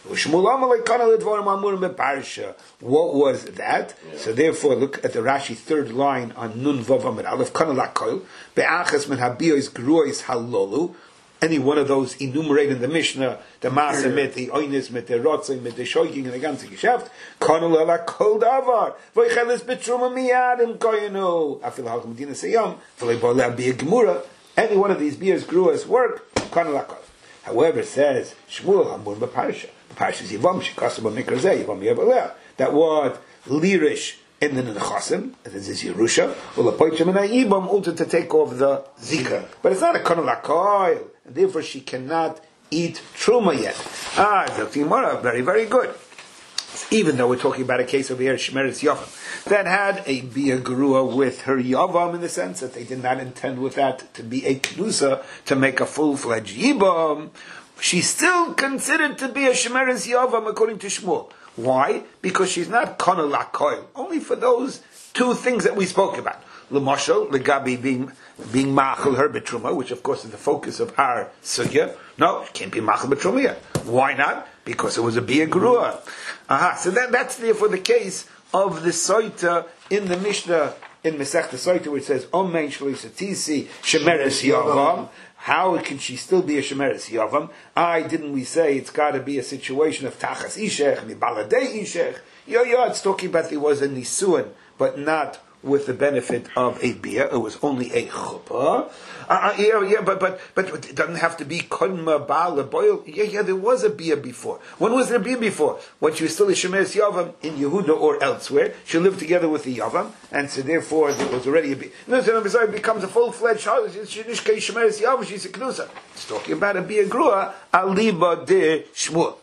What was that? Yeah. So therefore, look at the Rashi third line on Nun Vav Amid Aleph, Kana Lakoil, Be'achas min habiyos gruois halolu. Any one of those enumerated in the Mishnah, the Maaseh mit, the Oynis mit, the Rotzim mit, the Shoiging, and the ganze Geschäft, Kanu ala kol davar, v'yichelis betruma miyadim koyenu, afil halach medina seyam, v'lei boleh bia gemura. Any one of these beers grew as work, Kanu ala kol. However, it says, Shmuel hamur b'parsha, b'parsha is Yivam, shekasa b'mikrazeh, Yivam yabaleh, that what Lirish in the Nechasim, this is Yerusha, u'lapoichim and ha'ibam, ulta to take off the Zika. But it's not a Kanu ala kol. And therefore she cannot eat truma yet. Ah, the Gemara, very, very good. Even though we're talking about a case over here, Shemeres Yavam, that had a Bia Gerua with her Yavam in the sense that they did not intend with that to be a Knusa, to make a full-fledged Yibam, she's still considered to be a Shemeres Yavam according to Shmuel. Why? Because she's not Kana Lakoil. Only for those two things that we spoke about. L'mashal, legabi being being machal her betruma, which of course is the focus of our sugya. No, it can't be machal betruma yet. Why not? Because it was a bia grua. Aha. So that, that's therefore the case of the soita in the Mishnah in Masechta Soita, which says Omein Shlisatisi Shemeres Yavam. How can she still be a Shemeres Yavam? I didn't we say it's got to be a situation of Tachas Ishech, Mibaladei Ishech. Yo, yo, it's talking about there was a Nisuan, but not with the benefit of a bia. It was only a chuppah. Uh, yeah, yeah, but, but, but it doesn't have to be kodma, baal, boil. Yeah, yeah, there was a bia before. When was there a bia before? When she was still a Shemeres Yavam in Yehuda or elsewhere. She lived together with the Yavam, and so therefore there was already a bia. No, so it becomes a full-fledged Shemeres Yavam, she's a knusa. It's talking about a bia grua, aliba de Shmuel.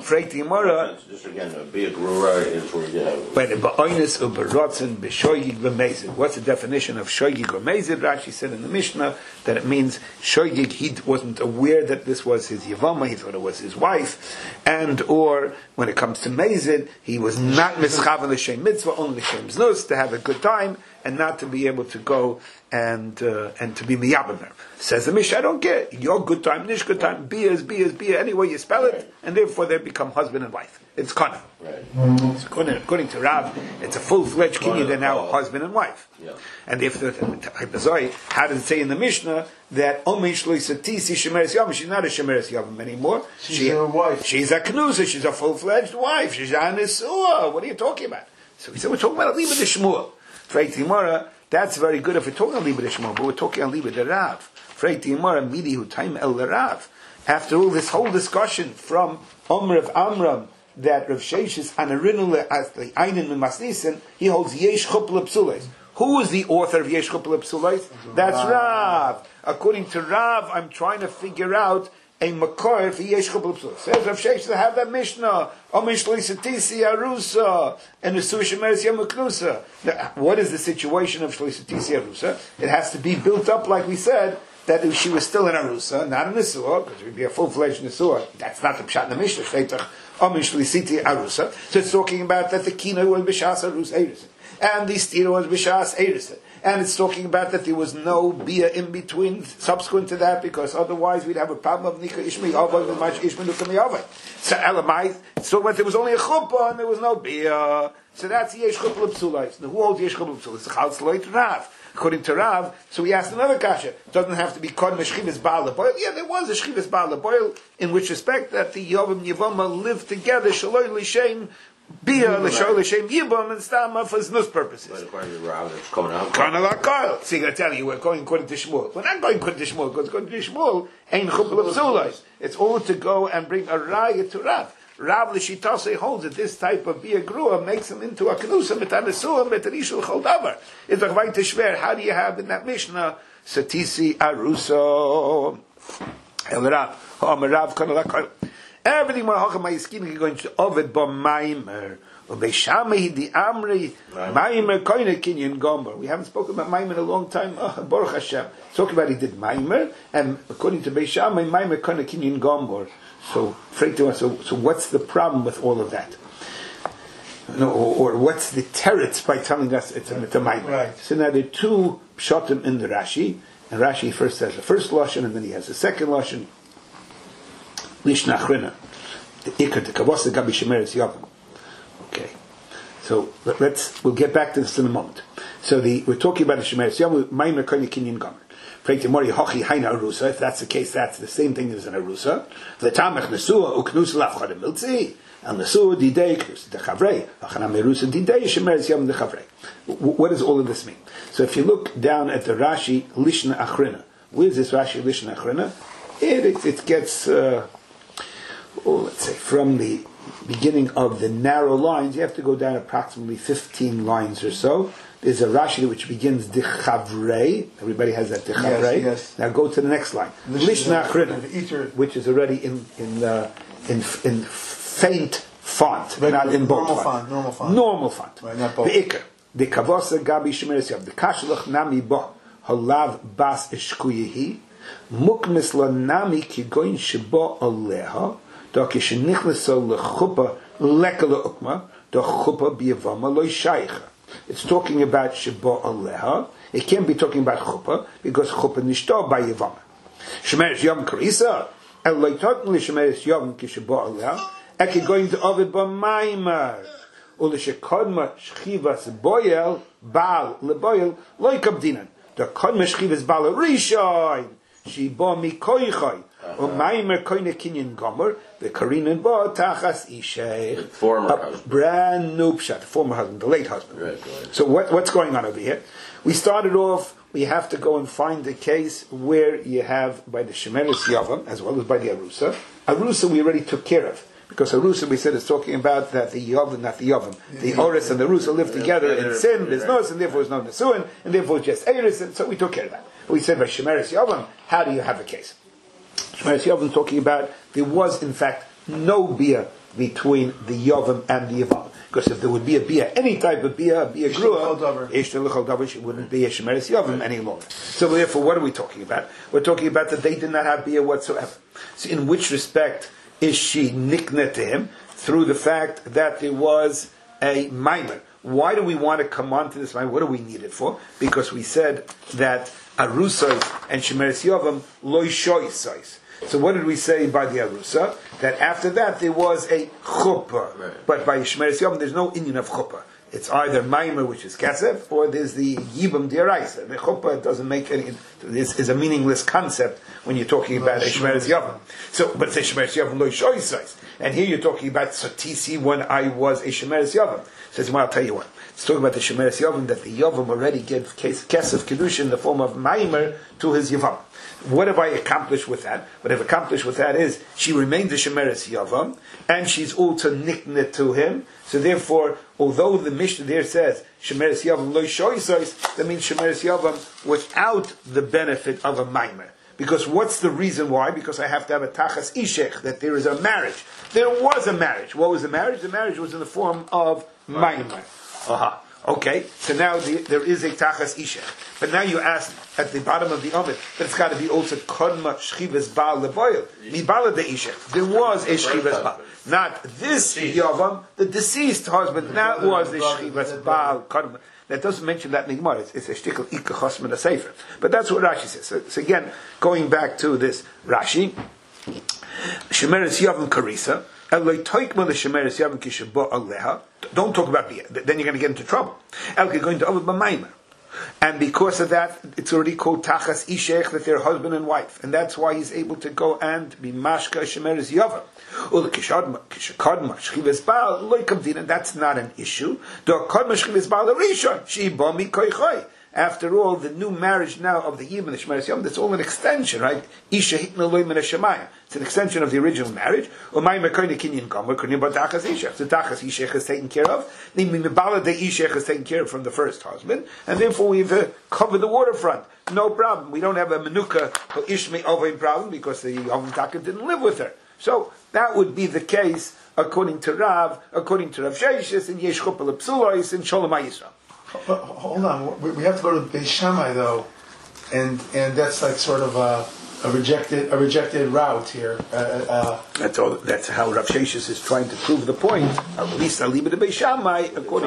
Just again, a bia grura is where you have. But ba'oinus uberotzen b'shoyig v'mezid. What's the definition of shoyig or mezid? Rashi said in the Mishnah that it means shoyig. He wasn't aware that this was his yavama. He thought it was his wife, and or when it comes to mezid, he was not mischaven l'shem mitzvah, only l'shem znus, to have a good time and not to be able to go and uh, and to be miyabim her. Says the Mishnah, I don't care. Your good time, nish good time, bia is bia is bia, any way you spell it, and therefore they become husband and wife. It's kana. Right. It's according, according to Rav, it's a full-fledged kinyan, they're now husband and wife. Yeah. And if the, how does it say in the Mishnah that Omein Shlisatisi Shemeres Yavam, she's not a Shemeres Yavam anymore. She's she, a wife. She's a knusa, she's a full-fledged wife. She's a nesua. What are you talking about? So we said we're talking about a Liba de Shmuel. Freit Timora, that's very good if we're talking on Liba de Shmuel, but we're talking on Liba de Rav. Freit Timora, Midi Hu Taim El Rav. After all this whole discussion from Omer of Amram, that Rav Sheshes Anarinule as the Einin Masnisen, he holds Yesh Chuppel Psules. Who is the author of Yesh Chuppel Psules? That's Rav. According to Rav, I'm trying to figure out a makor for Yesh Chuppel Psules. Says Rav Sheshes to have that Mishnah, Omen Shlisatisi Arusa, and Nesu Shemeres Yom Knusa. What is the situation of Shlisatisi Arusa? It has to be built up, like we said, that if she was still in Arusa, not in Nesua, because it would be a full-fledged Nesua. That's not the Pshat in the Mishnah. Omen Shlisiti Arusa. So it's talking about that the Kina was B'Shas Arus Eirison, and the Stira was B'Shas Eirison. And it's talking about that there was no Bia in between, subsequent to that, because otherwise we'd have a problem of Nika Ishmi Avay with Mash Ishmi Nukami Avay. So Elamai, it's talking about there was only a Chuppah and there was no Bia. So that's Yesh Chuppah L'Psulais. Now who holds Yesh Chuppah L'Psulais? It's the Chal Tzloit Rav. According to Rav, so we asked another kasha. It doesn't have to be Kod Meshchivis Baal Boil. Yeah, there was a Shchivis Baal Boil, in which respect that the Yavim Yavama lived together, Shaloi L'Shem, Bia, L'Shaloi L'Shem Yibam, and Stama for znus purposes. But according to Rav, it's coming out. Kana Lakal. See, I tell you, we're going according to Shmuel. We're not going according to Shmuel, because according to Shmuel, ain't Chuppah L'Psulais. It's all to go and bring a raya to Rav. Rav L'Shitase holds that this type of Bia Grua makes him into a Knusa, Metanesua, Metanishul Choldavar. It's like Vaita Shver. How do you have in that Mishnah, Satisi Aruso, El Rav, Ha'am Rav Kana Lakal. Everything when Hacham Ma'iskin is going to Ovid Ba Maimer. Ubeshami the Amri Maimer Koine Kinyan Gomer. We haven't spoken about Maimer in a long time. Oh, Baruch Hashem. Talking about he did Maimer, and according to Beishami, Maimer Koine Kinyan Gomer. So, so, so what's the problem with all of that? No, or, or what's the teretz by telling us it's a Maimer? Right. So now there are two pshatim in the Rashi, and Rashi first has the first lashon, and then he has the second lashon. Lishna Achrina, the Iker, the Kavos, the Gabi Shemeres Yavam. Okay, so let, let's we'll get back to this in a moment. So the we're talking about the Shemeres Yavam, Maimer Koine Kinyan Gomer. If that's the case, that's the same thing as an arusa. The tamech nesua uknus lafchad miltzi and nesua didei knus the chavrei achana merusa didei shemeres yom the chavrei. What does all of this mean? So if you look down at the Rashi Lishna Achrina, where's this Rashi Lishna Achrina? It it, it gets uh, oh, let's say from the beginning of the narrow lines, you have to go down approximately fifteen lines or so. There's a Rashi which begins Dichavrei. Everybody has that Dichavrei. Yes, yes. Now go to the next line. Lishna Achrina, which is already in in uh, in, in faint font, Regular, not in bold normal font. font. Normal font. Normal font. Right, not bold. The Iker. The Kavosa Gabi Shemeres Yav. The Kashlach Nami Bo. Halav Bas Eshkuyehi. Mukmis La Nami Kigoin Shebo Aleha. Da Kishenichleso Lechupa Lekala Ukma. Da Chupa Biyavama Loi Shaicha. It's talking about Sheba Aleha. It can't be talking about Chuppah, because Chuppah nishto by Yavama. Shemeres Yom Karisa. And like talking to Shemeres Yom Kisheba Aleha, Eki going to Ovid B'maimar. Ule Shekodma Shchivas Boyel, Baal Leboyel, Loik Abdinan. The Kodma Shchivas Baal Rishoin. Sheba Mikoichoi. Umaimer Koine Kinyan Gomer, the Karinan Bo Tachas Isheich. Former A husband. brand new pshat, the former husband, the late husband. Right, right. So what, what's going on over here? We started off, we have to go and find the case where you have by the Shemeres Yavam, as well as by the Arusa. Arusa we already took care of. Because Arusa, we said, is talking about that the Yavam, not the Yavam. The Oris and the Arusa live together in sin, there's no, and therefore there's no Nesuin, and therefore just Eris, and so we took care of that. We said by Shemeres Yavam, how do you have a case? Shemeres Yavam talking about there was in fact no bia between the Yavam and the Yavam. Because if there would be a bia, any type of bia, a bia grua, it wouldn't be a Shemeres Yavam any longer. So therefore, what are we talking about? We're talking about that they did not have bia whatsoever. So in which respect is she nikna to him? Through the fact that there was a maimer. Why do we want to come on to this maimer? What do we need it for? Because we said that Arusos and Shemeres Yavam loy shoisais. So what did we say by the Arusa? That after that there was a chuppah. Right. But by Shemeres Yavam there's no inyan of chuppah. It's either maimer, which is kasef, or there's the yibam diraisa. The chuppah doesn't make any. This is a meaningless concept when you're talking about a Shemeres Yavam. So, but it's a Shemeres Yavam lo shoisais. And here you're talking about sotisi when I was a Shemeres Yavam. Says, well, I'll tell you what. It's talking about the Shemeres Yavam that the Yavam already gave kasef kedusha in the form of maimer to his Yavam. What have I accomplished with that? What I've accomplished with that is she remains a Shemeres Yavam, and she's also nikneh to him. So therefore, although the Mishnah there says Shemeres Yavam lo shoisais, that means Shemeres Yavam without the benefit of a maimer. Because what's the reason why? Because I have to have a tachas ishech, that there is a marriage. There was a marriage. What was the marriage? The marriage was in the form of maimer. Aha. Okay, so now the, there is a tachas ishech. But now you ask at the bottom of the oven, but it's got to be also kodma shchivas baal leboil. Mi bala de ishech. There was a shchivas baal. Not this yavam, the deceased husband. That was the shchivas baal kodma. That doesn't mention that in the Gemara. It's, it's a shtickle ikachos min a sefer. But that's what Rashi says. So, so again, going back to this Rashi, Shemeres Yavam Karisa. Don't talk about bia. Then you're going to get into trouble. Going to Ovid B'maimer. And because of that, it's already called Tachas Ishech, that they're husband and wife. And that's why he's able to go and be Mashka Shemeres Yavam. And that's not an issue. After all, the new marriage now of the Yibam and the Shemeres Yavam, that's all an extension, right? Isha hikna loy min ha-shemayim. It's an extension of the original marriage. Umayim koine kinyan gomer, koine ba tachas ishech. The tachas ishech is taken care of. The mibala de ishech is taken care of from the first husband. And therefore we've uh, covered the waterfront. No problem. We don't have a menuka or ishmei ovim problem because the Yavam Taka didn't live with her. So that would be the case according to Rav, according to Rav Sheshis, in Yesh Chuppah L'Psulois, in Sholem HaYisrael. But hold on, we we have to go to Beis Shammai though, and and that's like sort of a, a rejected a rejected route here. Uh, uh, That's all. That's how Rav Sheshis is trying to prove the point. At least I'll leave it to Beis Shammai, according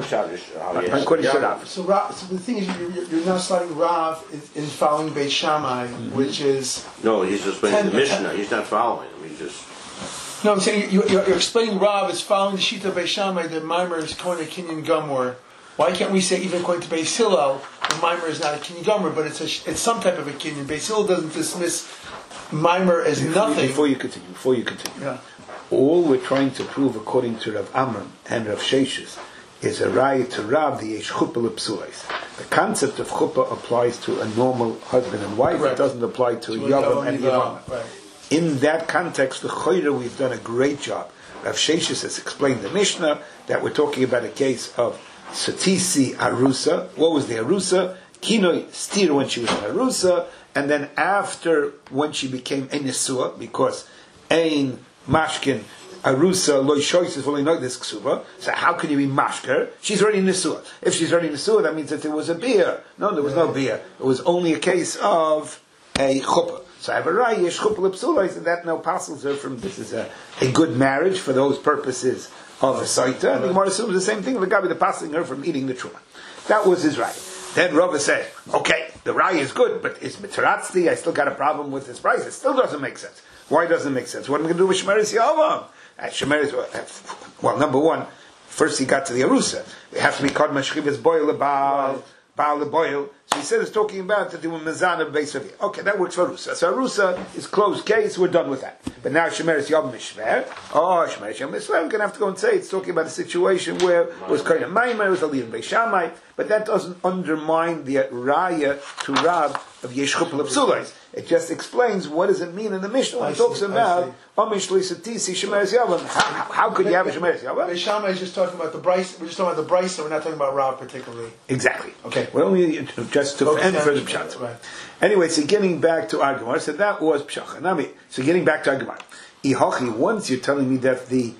to according to Rav. so, Rav, so the thing is, you're, you're now starting Rav in, in following Beis Shammai, mm-hmm. which is No, he's just explaining the ten, Mishnah. He's not following him. He's just. no. I'm saying you, you're, you're explaining Rav is following the Shita Beis Shammai. The Maimer is going to Kinyan Gomor. Why can't we say even according to Beis Hillel, the Maimer is not a Kinyan Gomer, but it's a, it's some type of a Kinyan. Beis Hillel doesn't dismiss Maimer as nothing. Before you continue, before you continue, yeah. all we're trying to prove according to Rav Amram and Rav Sheshis is a raya to Rav the Yesh Chuppah L'Psulois. The concept of Chuppah applies to a normal husband and wife. Right. It doesn't apply to, to Yavam and Yavam. Right. In that context, the Choyra, we've done a great job. Rav Sheshis has explained the Mishnah that we're talking about a case of Satisi Arusa. What was the Arusa? Kinoi Stir when she was an Arusa, and then after when she became a Nesua, because Ein Mashkin Arusa Loi Shoises V'Loi Noidis Ksuba. So how can you be Mashker? She's already Nesua. If she's already Nesua, that means that there was a beer. No, there was no beer. It was only a case of a chuppah. So I have a raya, Yesh Chuppah L'Psulois, and that now passes her from this is a, a good marriage for those purposes of a Saita, and the Gemara assumes the same thing, the Gabi, the passing her from eating the Truma. That was his raya. Then Rava said, okay, the raya is good, but it's Mitzaratzti, I still got a problem with this price. It still doesn't make sense. Why doesn't it make sense? What am I going to do with Shemeres Yavam? At Shemeres, well, number one, first he got to the Arusa. It has to be called Mashchivas Boil Baal, Baal Boil. So he said it's talking about that they were Mezana base of it. Okay, that works for Arusa. So Arusa is closed case, we're done with that. But now Shemeres Yom Mishver, oh, Shemeres Yom Mishver, we're going to have to go and say it's talking about a situation where it was kind of Maimer, it was a lead in Beis Shammai, but that doesn't undermine the raya to Rav of Yesh Chuppah L'Psulois. It just explains what does it mean in the Mishnah when it talks about Amish L'Satisi Shemeres Yavam. How, how could you have a Shemeres Yavam? Beis Shammai is just talking about the Bryce. We're just talking about the Bryce, so we're not talking about Rav particularly. Exactly. Okay. We're only just to end for the Pshat. Right. Anyway, so getting back to our Gemara, so that was Pshat. Now, so getting back to our Gemara, Ihochi. Once you're telling me that the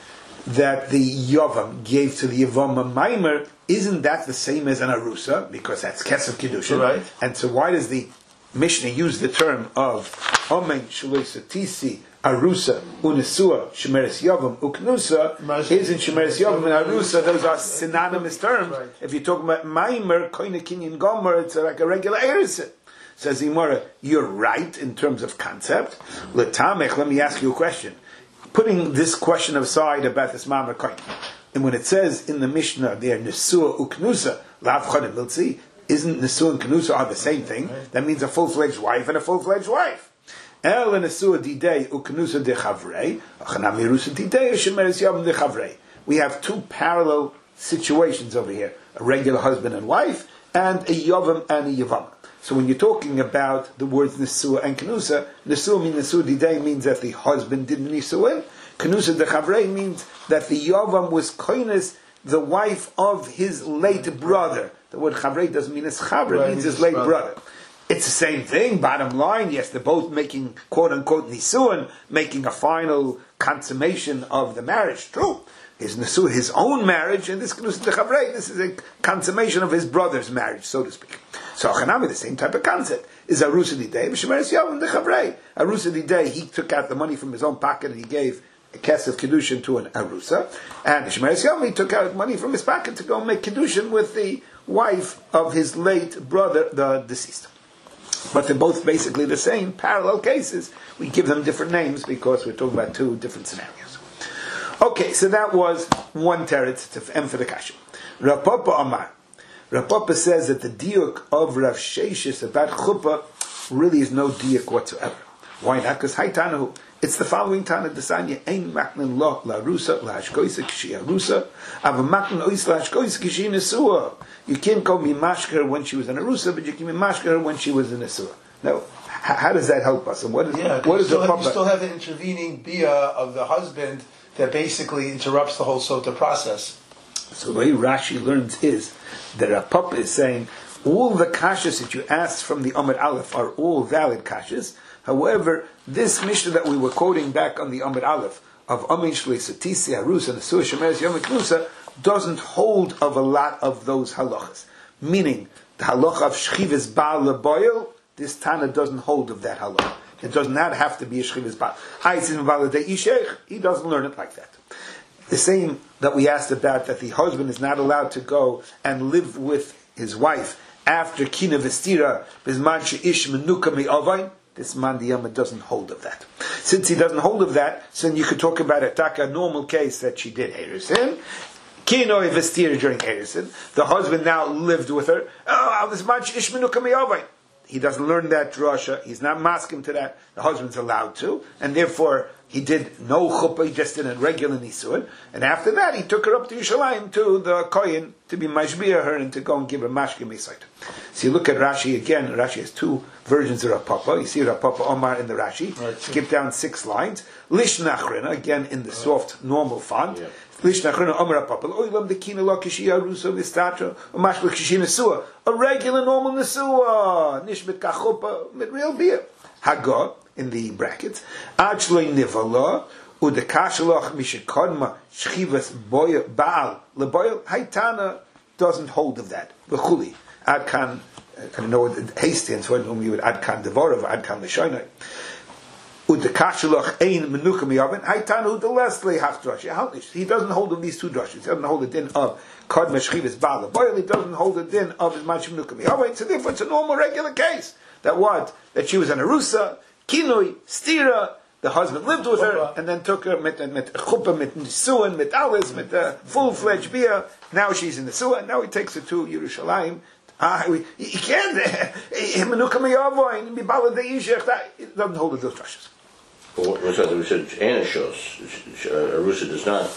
that the Yavam gave to the Yavam a Maimer, isn't that the same as an Arusa? Because that's Kesef Kiddushin. Right. And so why does the Mishnah use the term of Omen Shaloi Satisi Arusa Unesua Shemeres Yavam Uknusa? Isn't Shemeres Yavam and Arusa, those are synonymous terms? Right. If you're talking about Maimer, Koine Kinyan Gomer, it's like a regular Eresin. Says Imora, you're right in terms of concept. L'tamech, let me ask you a question. Putting this question aside about this Maimer Koine, and when it says in the Mishnah there Nesua Uknusa Lav Chodim Miltzi, isn't Nesua and Knusa are the same thing? That means a full-fledged wife and a full-fledged wife. El Nesua didei uknusa de chavrei, achanami rusa didei shemeres yavam de chavrei. We have two parallel situations over here: a regular husband and wife, and a yavam and a yavam. So when you're talking about the words Nesua and Knusa, Nesua means Nesua didei means that the husband didn't Nesuin. Knusa de chavrei means that the yavam was koines, the wife of his late brother. The word chavrei doesn't mean it's chavre, it means his late brother. brother. It's the same thing, bottom line. Yes, they're both making quote-unquote nisuin, making a final consummation of the marriage. True. His nisuin, his own marriage, and this is the chavrei, this is a consummation of his brother's marriage, so to speak. So Achanami, the same type of concept, is Arusa Didei, B'Shemeres Yavam the chavrei. Arusa Didei, he took out the money from his own pocket and he gave a kesef kedushin to an arusa, and the Shemeres Yavam, he took out money from his pocket to go make kedushin with the wife of his late brother, the deceased. But they're both basically the same, parallel cases. We give them different names because we're talking about two different scenarios. Okay, so that was one teretz to end for the kasha. Rav Papa Amar. Rav Papa says that the diuk of Rav Sheshis about chuppah really is no diuk whatsoever. Why not? Because Haitanahu, it's the following Tana Desanya, Ein Maknan Lo La Rusa La Hashkoisa Kishi Arusa, Ava Maknan Ois La Hashkoisa Kishi Nesua. You can't call me Mashker when she was an Arusa, but you can be Mashker when she was an Nesua. Now, how, how does that help us? And what is, yeah, what is you, the still have, you still have the intervening bia of the husband that basically interrupts the whole sota process. So the way Rashi learns is that Rav Papa is saying, All the kashas that you asked from the Amud Aleph are all valid kashas. However, this Mishnah that we were quoting back on the Amud Aleph of Amin Shlei Satisi Harus and Asur Shemeres Yom Knusa doesn't hold of a lot of those halachas. Meaning, the halacha of Shchivis Baal Leboil, this Tana doesn't hold of that halacha. It does not have to be a Shchivis Baal. He doesn't learn it like that. The same that we asked about, that the husband is not allowed to go and live with his wife after Kina Vestira, Bizman She'ish Menuka Me'avain, this Mandiyama doesn't hold of that. Since he doesn't hold of that, so then you could talk about a taka normal case that she did Erisin. Kinoi Vestira during Erisin. The husband now lived with her. Oh, this Manch Ish Menuka Me'avain. He doesn't learn that drasha. He's not masking to that. The husband's allowed to, and therefore he did no chuppah. He just did a regular nisuin, and after that he took her up to Yerushalayim to the kohen to be mashbiah her and to go and give her mashkim esayt. So you look at Rashi again. Rashi has two versions of Rav Papa. You see Rav Papa Omar in the Rashi. Right. Skip down six lines. Lish nachrina again in the soft normal font. Yeah. Lish nachrina Omar Rav Papa. Oilam dekina lo kishia rusa vistatra umashbah kishia nesua. A regular normal nesua. Nishbet kachupa mit real beer. Haggah in the brackets. Ad shloi nivala udekashalach mishekodma shchivas boy baal leboil haitana doesn't hold of that. V'chuli ad kan. I don't know what hasty and so on. You would ad kan devorav ad kan l'shoynai. Udekashalach ein menuka miyaven haitanu the leslie half drasha. He doesn't hold of these two drashas. He doesn't hold the din of kodma shchivas baal leboil. He doesn't hold the din of his mach menuka miyaven. So therefore, it's a normal regular case. That what? That she was an arusa, kinoi, stira, the husband lived with her, and then took her mit mit chuppah, mit nisuan, mit alis, mit uh, full-fledged bia. Now she's in the suah, and now he takes her to Yerushalayim. Ah, he can't, Menuka miyavoin, mibala de'ishech, it doesn't hold of those drushes. What's that? We said anashos, arusa does not.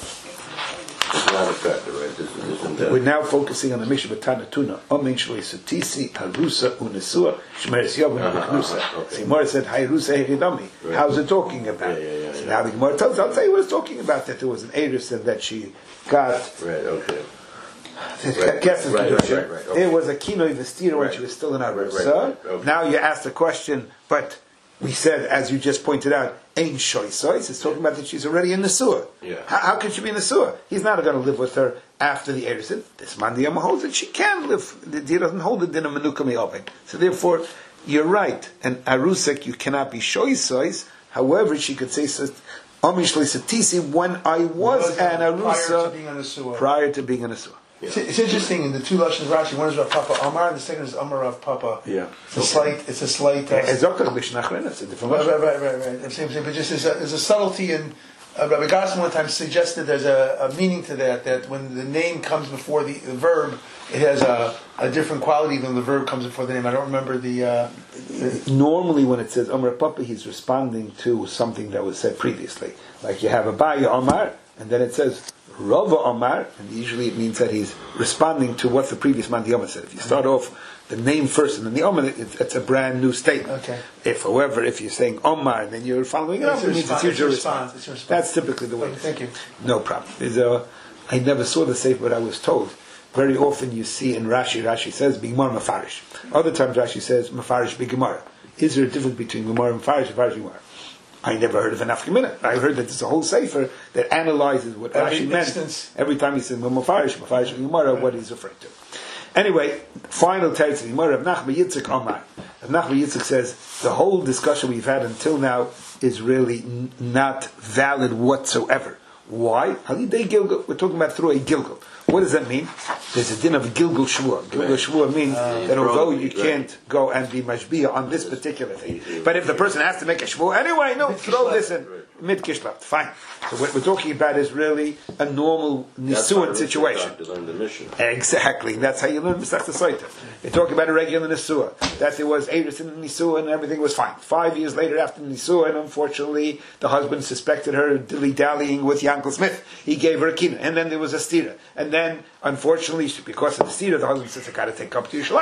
It's not a factor, right? This, this isn't We're now focusing on the Mishnah B'Tana Tuna. Omen Shloi Satisi Harusa Unesua Shmeres Yovim B'Knusa. The Gemara said Hayrusa Heridami. How's it talking about? Yeah, yeah, yeah, so yeah. Now the Gemara tells. I'll tell you what it's talking about. That there was an Eris and that she got. Right. Okay. Right, right, right, right, right, okay. There was a Kinoi Vestira when right. she was still in Arusa. Right, right, okay. Now you ask the question, but we said, as you just pointed out, Ein Shoisois. It's talking about that she's already in the sewer. Yeah. How, how can she be in the sewer? He's not going to live with her after the Erisin. This Mandiyama holds that she can live. He doesn't hold it in a Menuka Me'ovin. So therefore, you're right. And Arusek, you cannot be Shoisois. However, she could say, Amishli Satisi, when I was, was an Arusa, prior to being in the sewer. Prior to being in the sewer. Yeah. It's, it's interesting in the two Lashons Rashi. One is Rav Papa Amar, and the second is Amar Rav Papa. Yeah, it's a slight. It's a slight. Uh, it's not going to be Shnachrin. It's a different. Right, right, right, right, right. I'm saying, but just there's a, there's a subtlety in. Uh, Rabbi Gasson one time suggested there's a, a meaning to that. That when the name comes before the, the verb, it has a, a different quality than the verb comes before the name. I don't remember the. Uh, the Normally, when it says Amar Papa, he's responding to something that was said previously. Like you have a Baya Amar, and then it says Rava Amar, and usually it means that he's responding to what the previous Mandiyama said. If you start off the name first and then the Amar, it's, it's a brand new statement. Okay. If, however, if you're saying Omar and then you're following it up, it means it's usually response. It's response. That's typically the way. Okay, thank you. No problem. There's a, I never saw the Sefer, but I was told. Very often you see in Rashi, Rashi says B'Gemara Mefarish. Other times Rashi says Mefarish B'Gemara. Is there a difference between Gemara and Mefarish and Mefarish B'Gemara? I never heard of an afkamina. I heard that there's a whole sefer that analyzes what Every Rashi meant. Instance. Every time he says Mefarish, Mefarish B'Gemara, right. What he's referring to. Anyway, final text of Gemara of Nachman Yitzchak Omar. Nachman Yitzchak says the whole discussion we've had until now is really n- not valid whatsoever. Why? Halidei Gilgal. We're talking about through a Gilgal. What does that mean? There's a din of Gilgal Shvua. Gilgal Shvua means uh, that although you can't go and be mashbiya on this particular thing, but if the person has to make a Shvua anyway, no, throw this in mid kishlat. Fine. So what we're talking about is really a normal nisuan situation. Exactly. That's how you learn Masechta Sotah. You're talking about a regular nisua. That there was Eris in the nisua and everything was fine. Five years later after the nisua, and unfortunately the husband suspected her dilly dallying with Yankel Smith. He gave her a kina, and then there was a stira, and then unfortunately because of the stira, the husband says, "I got to take up to Yerushalayim."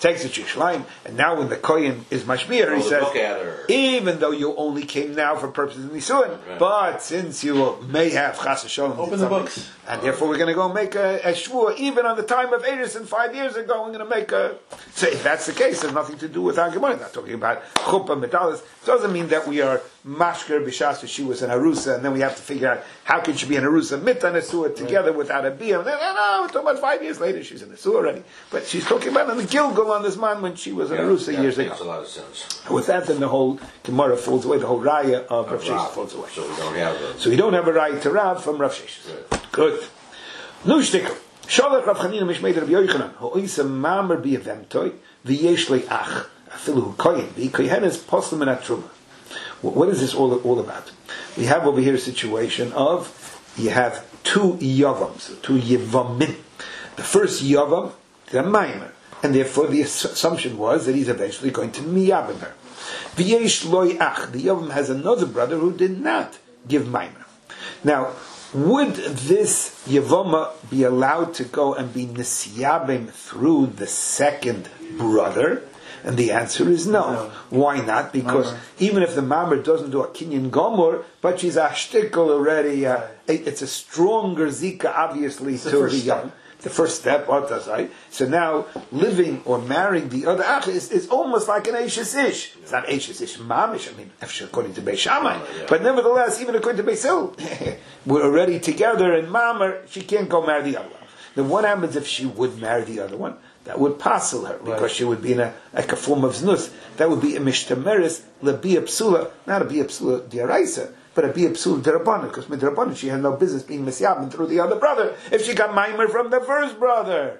takes it to Yerushalayim, and now when the Kohen is Mashmir, Oh, he the says, book at her. even though you only came now for purposes of Nisuin, Right. but since you may have Chas Shalom, Open the books. and therefore we're going to go make a, a Shvuah, even on the time of Edison five years ago, we're going to make a, so if that's the case, there's nothing to do with our Gemara. Not talking about Chuppah, Metalis. It doesn't mean that we are Mashker, Bishas, she was an Arusa, and then we have to figure out how can she be an Arusa, Mit and Asua together right. without a Bia. No, no, no, we're talking about five years later, she's an Asua already. But she's talking about on the Gilgal on this man when she was an Yeah, Arusa that years makes ago. a lot of sense. With that, then the whole Gemara falls away, the whole Raya of Rav Sheshes falls away. So we don't have a... So we don't have a Raya to Rav from Rav Sheshes. Right. Good. Nu shtickle. Sholach Rav Chanina Mishmei Rabbi Yochanan, ho'isa mamer b'yavemtoi, v'yesh le'ach, afilu koyin, v'koyenes poslim in atruma. What is this all, all about? We have over here a situation of, you have two Yavams, two Yavamin. The first Yavam, the Maimer, and therefore the assumption was that he's eventually going to miyabim her. V'yesh loy ach, the Yavam has another brother who did not give Maimer. Now, would this Yavama be allowed to go and be nisyabim through the second brother? And the answer is no. no. Why not? Because Mamar. Even if the Mamar doesn't do a Kinyan Gomor, but she's a shtickle already, uh, right. It's a stronger Zika, obviously, it's to the young. The first step, right? So now, living or marrying the other Ach is, is almost like an Eishes Ish. It's not Eishes Ish Mamish, I mean, according to Beis Shammai. Oh, yeah. But nevertheless, even according to Beis Hillel, we're already together, and Mamar, she can't go marry the other one. Then what happens if she would marry the other one? That would passel her, because right. she would be in a, like a form of znus. That would be a mishtameris, lebia psula, not a bia psula diaraisa, but a bia psula derabana, because midrabana she had no business being misyabin through the other brother, if she got maimer from the first brother.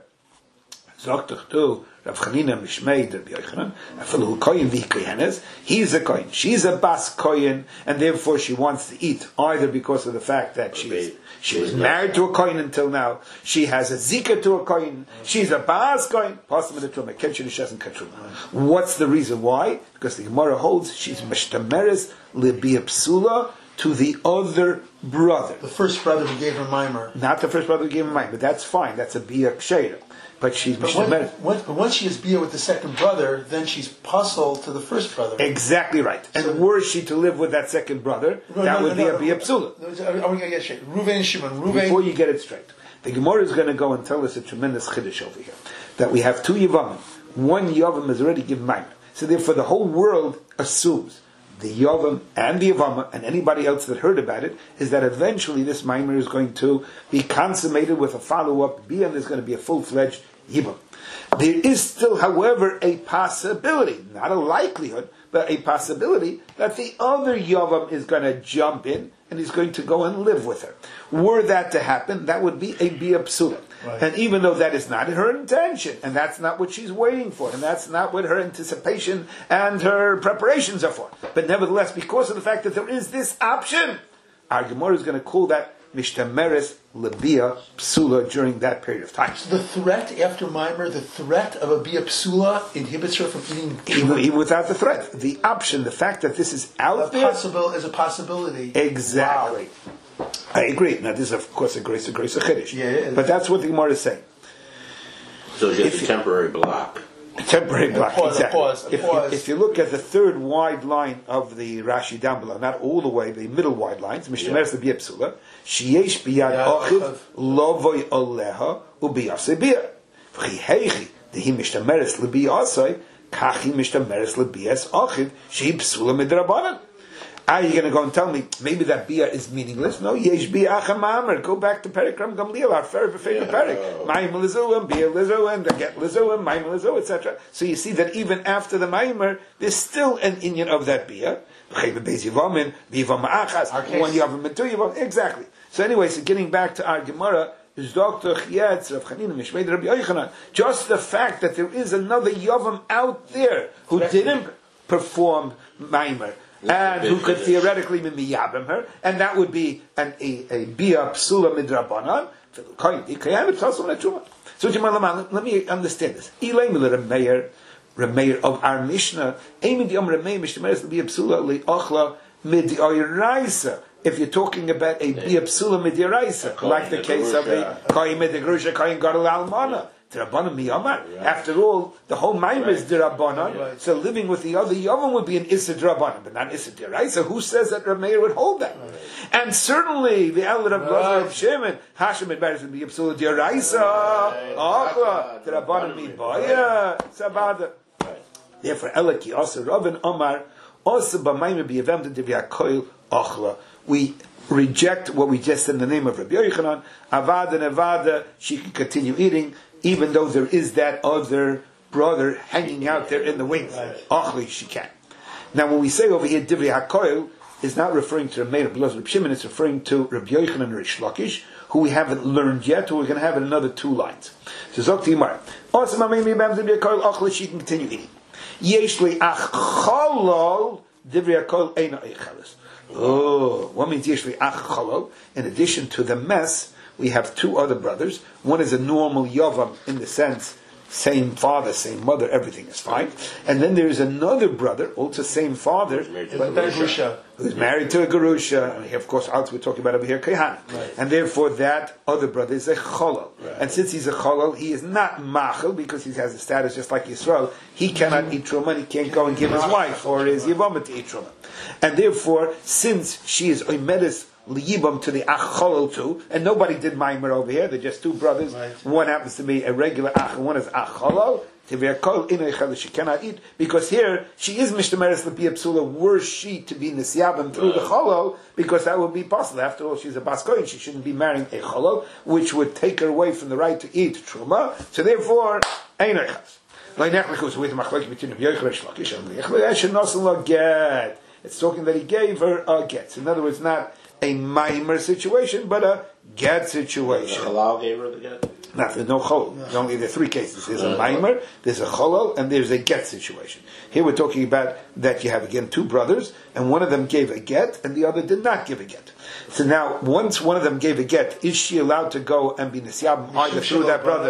Zoktach tu, Rav Chanina Mishmei Rabbi Yochanan, afilu koyin v'hikoyenes, he's a koyin, she's a bas koyin, and therefore she wants to eat, either because of the fact that she's She was married to a kohen until now. She has a zika to a kohen. She's a bas kohen. What's the reason why? Because the Gemara holds she's mishtameres libia psula to the other brother. The first brother who gave her mimer. Not the first brother who gave her mimer, but that's fine. That's a bia ksheira. But she's but mishtameres. When, when, but once she is bia with the second brother, then she's puzzled to the first brother. Exactly right. And so, were she to live with that second brother, no, that no, would no, be no, a bia psula. Are we going to get straight? Ruvain, Shimon, Ruvain. Before you get it straight, the Gemara is going to go and tell us a tremendous chiddush over here. That we have two Yavamim. One Yavam is already given Maimer. So therefore the whole world assumes the Yavam and the Yavama and anybody else that heard about it is that eventually this Maimer is going to be consummated with a follow-up Bia, and there's going to be a full-fledged Yibam. There is still, however, a possibility, not a likelihood, but a possibility that the other Yavam is going to jump in and he's going to go and live with her. Were that to happen, that would be a Bia Psula. Right. And even though that is not her intention, and that's not what she's waiting for, and that's not what her anticipation and her preparations are for, but nevertheless, because of the fact that there is this option, our Gemara is going to call that Mishtameres Lebia Psula during that period of time. So the threat after Maimer, the threat of a Bia Psula inhibits her from eating. Even, even without the threat, the option, the fact that this is out a there, possible is a possibility. Exactly. Wow. I agree. Now, this is of course a grace, a grace, a chiddush. Yeah, yeah, but that's what the Gemara is saying. So it's just if a temporary block. A temporary block, a pause, exactly. A pause, a if, pause. if you look at the third wide line of the Rashi down below, not all the way, the middle wide lines, Mishtameres the Bia Psula, Sheyesh Biyad Ochiv, Lovoy Oleha, Ubiyase Bia. V'chiheichi, Dehi Mishtameres Lebiyasei, Kachi Mishtameres Lebiyas Ochiv, She Psula Midrabanan. Are you going to go and tell me maybe that bia is meaningless? No, yesh bia achamamer. Go back to Perikram Gamliel, our favorite favorite perik. Ma'im lizuim, bia lizuim, they get lizuim, ma'im lizuim, et cetera. So you see that even after the ma'imr, there's still an inyan of that bia. One yavam, two yavam, exactly. So anyway, so getting back to our Gemara, is Doctor Chietz of Chanina Mishmei Rabbi Yochanan. Just the fact that there is another yavam out there who didn't perform ma'imr, and who could theoretically be miyabim her, and that would be an, a, a bia psula midrabanan. So let me understand this. Remeir, Remeir of our Mishnah, if you're talking about a bia psula midyaraisa, like the case of a koyin midragrusha, koyin gadol almana, D'Rabbanan miyamar. After all, the whole Maimer is D'Rabbanan. Right. So living with the other Yavam would be an Issa D'Rabbanan, but not Issa D'Oraisa. Who says that Rav Meir would hold that? Right. And certainly the Elad of Blazer of Shimon, Hashem and Baris would be Yipsula D'Oraisa. Achla, D'Rabbanan mibaya. Sabada. Therefore, Elaki also Rabban Omar also b'Maimer b'Yavem d'Divrei Achla. We reject what we just said in the name of Rabbi Yochanan. Avada nevada, she can continue eating, even though there is that other brother hanging out there in the wings. Achli, she can. Now, when we say over here Divrei HaKoil, is not referring to Rameir B'Laz Reb Shimon, it's referring to Rabbi Yochanan and Rish Lakish, who we haven't learned yet, who we're going to have in another two lines. So Zok Timar, also b'Maimer b'Yavem d'Divrei HaKoil Achli, she can continue eating. Yesh li ach cholol Divrei HaKoil eina eicheles. Oh, what means Yeshli Ach Cholol? In addition to the mess, we have two other brothers. One is a normal Yavam in the sense, same father, same mother, everything is fine. And then there is another brother, also same father, but Gerusha, who's married to a Gerusha. And here, of course, also we're talking about over here, Kehan. Right. And therefore that other brother is a Cholol. Right. And since he's a Cholol, he is not Machel, because he has a status just like Yisrael. He cannot eat Truma, and he can't go and give his wife or his Yavama to eat Truma. And therefore, since she is Oimedes Liyibam to the Acholol too, and nobody did Maimer over here, they're just two brothers. Right. One happens to be a regular Ach, and one is Acholol. She cannot eat, because here she is Mishtameres L'Pia Psula, were she to be Nisyabim through the Cholol, because that would be possible. After all, she's a Baskoin, she shouldn't be marrying a Cholol, which would take her away from the right to eat Truma. So therefore, Ein Eichas. It's talking that he gave her a get. In other words, not a Maimer situation, but a get situation. The halal gave her the get? No, there's no cholol. There's only there are three cases. There's a Maimer, there's a cholol, and there's a get situation. Here we're talking about that you have again two brothers, and one of them gave a get, and the other did not give a get. So now, once one of them gave a get, is she allowed to go and be nisyab either through that brother?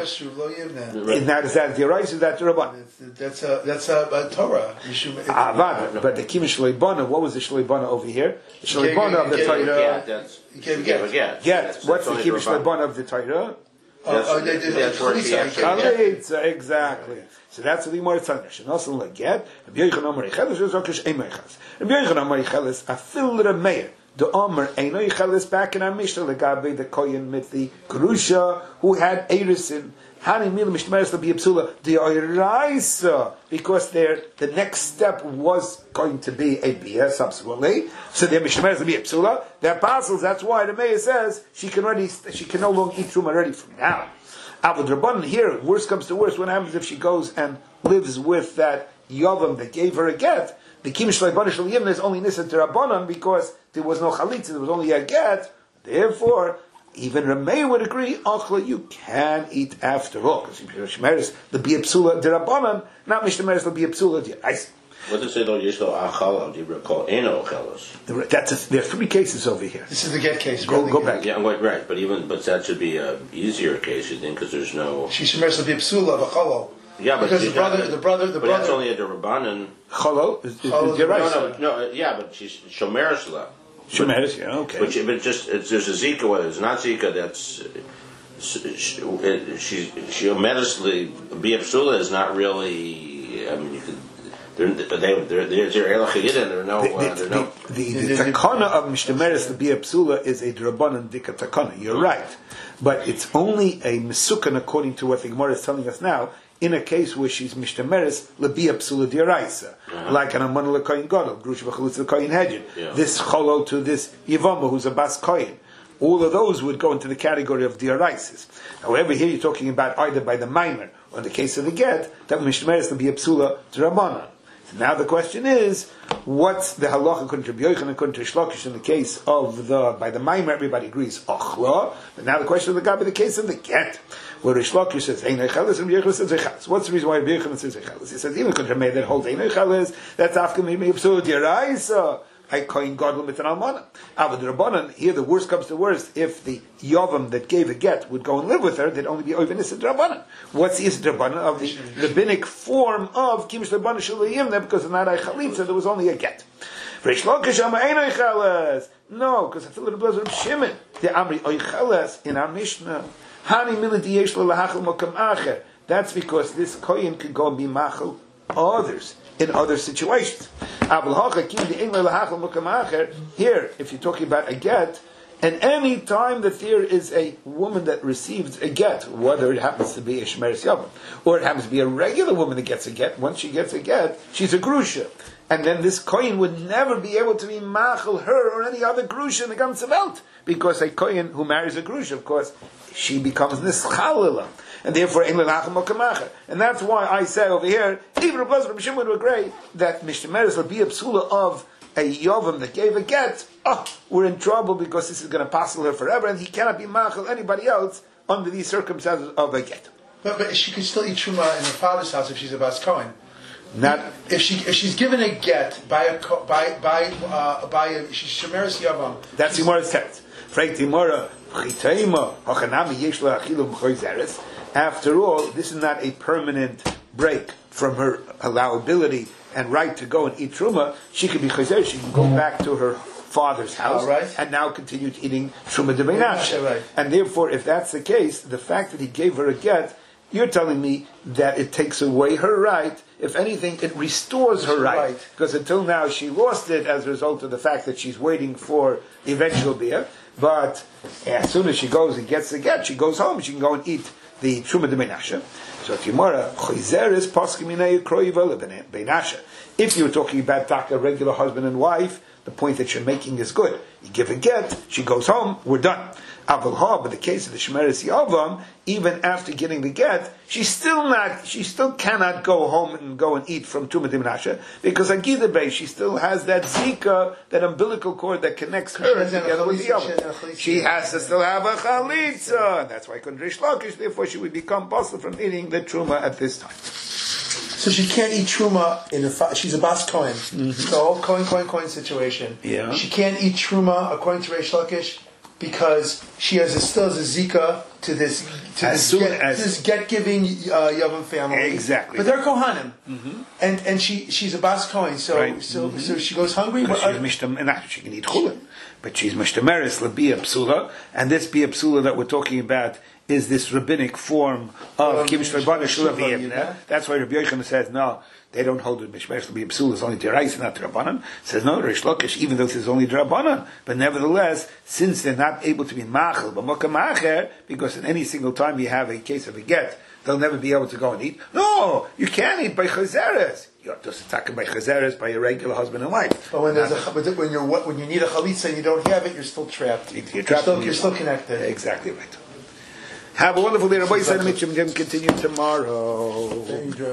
And now is that the Yorais, is that the Rabban? That's a that's a, a Torah. Avad, but the Kim Shleibana, what was the Shleibana over here? The Shleibana of the Torah. Yeah, that's get. Get. What's the Kim Shleibana of the Torah? That's, oh, they did that's where she Chalitza, exactly. So that's the more tzanish. And also like get. Rabbi Yochanan Amar Yicheles is Okish Eimeichas. Rabbi Yochanan Amar Yicheles afil Rameir. The Amar Eino Yicheles back in our Mishnah legabe the Kohen with the Gerusha who had Erisin. Hani mil mishmeres to be psula the Oiraisa, because there the next step was going to be a bia subsequently. So the mishmeres to be psula. The apostles. That's why the Mayor says she can already she can no longer eat truma already from now. Avad Rabbanan here. Worst comes to worst. What happens if she goes and lives with that yavam that gave her a get? The kim shleibana shel yivna is only nisa to Rabbanan because there was no chalitza. There was only a get. Therefore, even Ramey would agree, Achla, you can eat after all. Because Mishmeres, the Biapsula derabanan, not Mishmeres, the Biapsula deraisa. What does it say, though, Yishlo Achala, do you recall, Eno Chelos? That's a, there are three cases over here. This is the get case. Go, go back. Yeah, right, right, but even, but that should be an easier case, you think, because there's no... She Shemeres the Biapsula of Achala. Yeah, but because the brother, the brother, the but brother... that's only a derabanan. Chalol is, is, is Chalol, deraisa. No, no, no, yeah, but she's Shomeres La. Shemeres, yeah, okay. But, but just, it's, there's a Zika, whether it's not Zika, that's... She, she, she medically, Biapsula is not really, I mean, you could... There, they, there, there's your Elachayid, there are no, the, uh, there are no. The, the, the takana of Mishtameres to be a psula is a drabanan dika takana. You're right, but it's only a mesukan according to what the Gemara is telling us now. In a case where she's Mishtameres lebi a psula diaraisa, like an aman lekoyin gadol, grush v'chalutz lekoyin hedjin. This cholol to this yivama who's a bas koyin. All of those would go into the category of diaraisis. However, here you're talking about either by the minor or in the case of the get that Mishtameres lebi a psula drabanan. Now the question is, what's the halacha according to Rabbi Yochanan, according to Rish Lakish in the case of the, by the Maimer, everybody agrees, achla. But now the question of the guy by the case of the get, where Rish Lakish says, ein echeles, and Rabbi Yochanan says echeles. What's the reason why Rabbi Yochanan says echeles? He says, even according to Rabbi that holds ein echeles, that's after me, me, absurd, yaraisa. I coin God with an almana. Avad Rabbanan, here the worst comes to worst, if the Yavam that gave a get would go and live with her, they'd only be Oivin Isad Rabbanan. What's the Isad Rabbanan? Of the rabbinic form of Kimish Rabbanan Shalayimna, because of that I Chalitza, there was only a get. Rish Lakish Amar Ein Eicheles. No, because I feel it was Reb Shimon. The Amri Eicheles in our Mishnah. Hani Milad Yesh Lahachal Mokam Acher. That's because this kohen could go and be machal others in other situations. Here, if you're talking about a get, and any time that there is a woman that receives a get, whether it happens to be a Shemeres Yavam, or it happens to be a regular woman that gets a get, once she gets a get, she's a grusha. And then this kohen would never be able to be machal her or any other grusha in the ganze Welt, because a kohen who marries a grusha, of course, she becomes nischalila, and therefore ein lelachem okamacher. And that's why I say over here, even Rabbi Elazar and Rabbi Shimon would agree that mishmeres will be a psula of a Yovam that gave a get. Oh, we're in trouble because this is going to passel her forever, and he cannot be machal anybody else under these circumstances of a get. But, but she can still eat truma in her father's house if she's a bas kohen. Not if she if she's given a get by a ko- by by uh, by a she's shemeres yavam. That's Gemara's text. Frank Gemara, chitayma hachanami yesh la achilu b'choizeres. After all, this is not a permanent break from her allowability and right to go and eat truma. She could be chayzer. She can go back to her father's house oh, right. and now continue eating truma de beinashe. Right. And therefore, if that's the case, the fact that he gave her a get, you're telling me that it takes away her right. If anything, it restores her right. right. Because until now, she lost it as a result of the fact that she's waiting for the eventual beer. But as soon as she goes and gets the get, she goes home, she can go and eat the Truma de Beinashe. So Gemara, Choizeres Poskeminei Kroiva Beinashe. If you're talking about a regular husband and wife, the point that you're making is good. You give a get, she goes home, we're done. Avalha, but the case of the Shemeres Yavam, even after getting the get, she still not, she still cannot go home and go and eat from Tumah Dimnashe, because Agida Bey, she still has that zika, that umbilical cord that connects her together with the Yavam. She has to still have a chalitza, and that's why couldn't Rish Lakish, therefore she would become possible from eating the Truma at this time. So she can't eat truma in a. Fa- she's a bas kohen. Mm-hmm. The whole kohen kohen kohen situation. Yeah. She can't eat truma according to Reish Lakish because she has a, still has a zika to this to as this, get, as this get giving uh, Yavam family. Exactly. But they're kohanim, mm-hmm. and and she she's a bas kohen. So right. so mm-hmm. so she goes hungry. But but she's uh, she can eat chulin, but she's mishtameres labia psula, and this bia psula that we're talking about is this rabbinic form of kibbush rabbanan shulav yibna. That's why Rabbi Yochanan says no, they don't hold it mishmeres labia psula is only deraisa, not rabbanan. Says no, Rish Lakish, even though this is only rabbanan, but nevertheless, since they're not able to be machal b'mokam acher, because in any single time you have a case of a get, they'll never be able to go and eat. No, you can't eat by chazeres. You're just attacking by chazeres by your regular husband and wife. But when there's a, when you're when you need a chalitza and you don't have it, you're still trapped. You're, you're trapped. Still, you're still connected. Exactly right. Have a wonderful day. Rabbi Yisrael Mitchum. Continue tomorrow.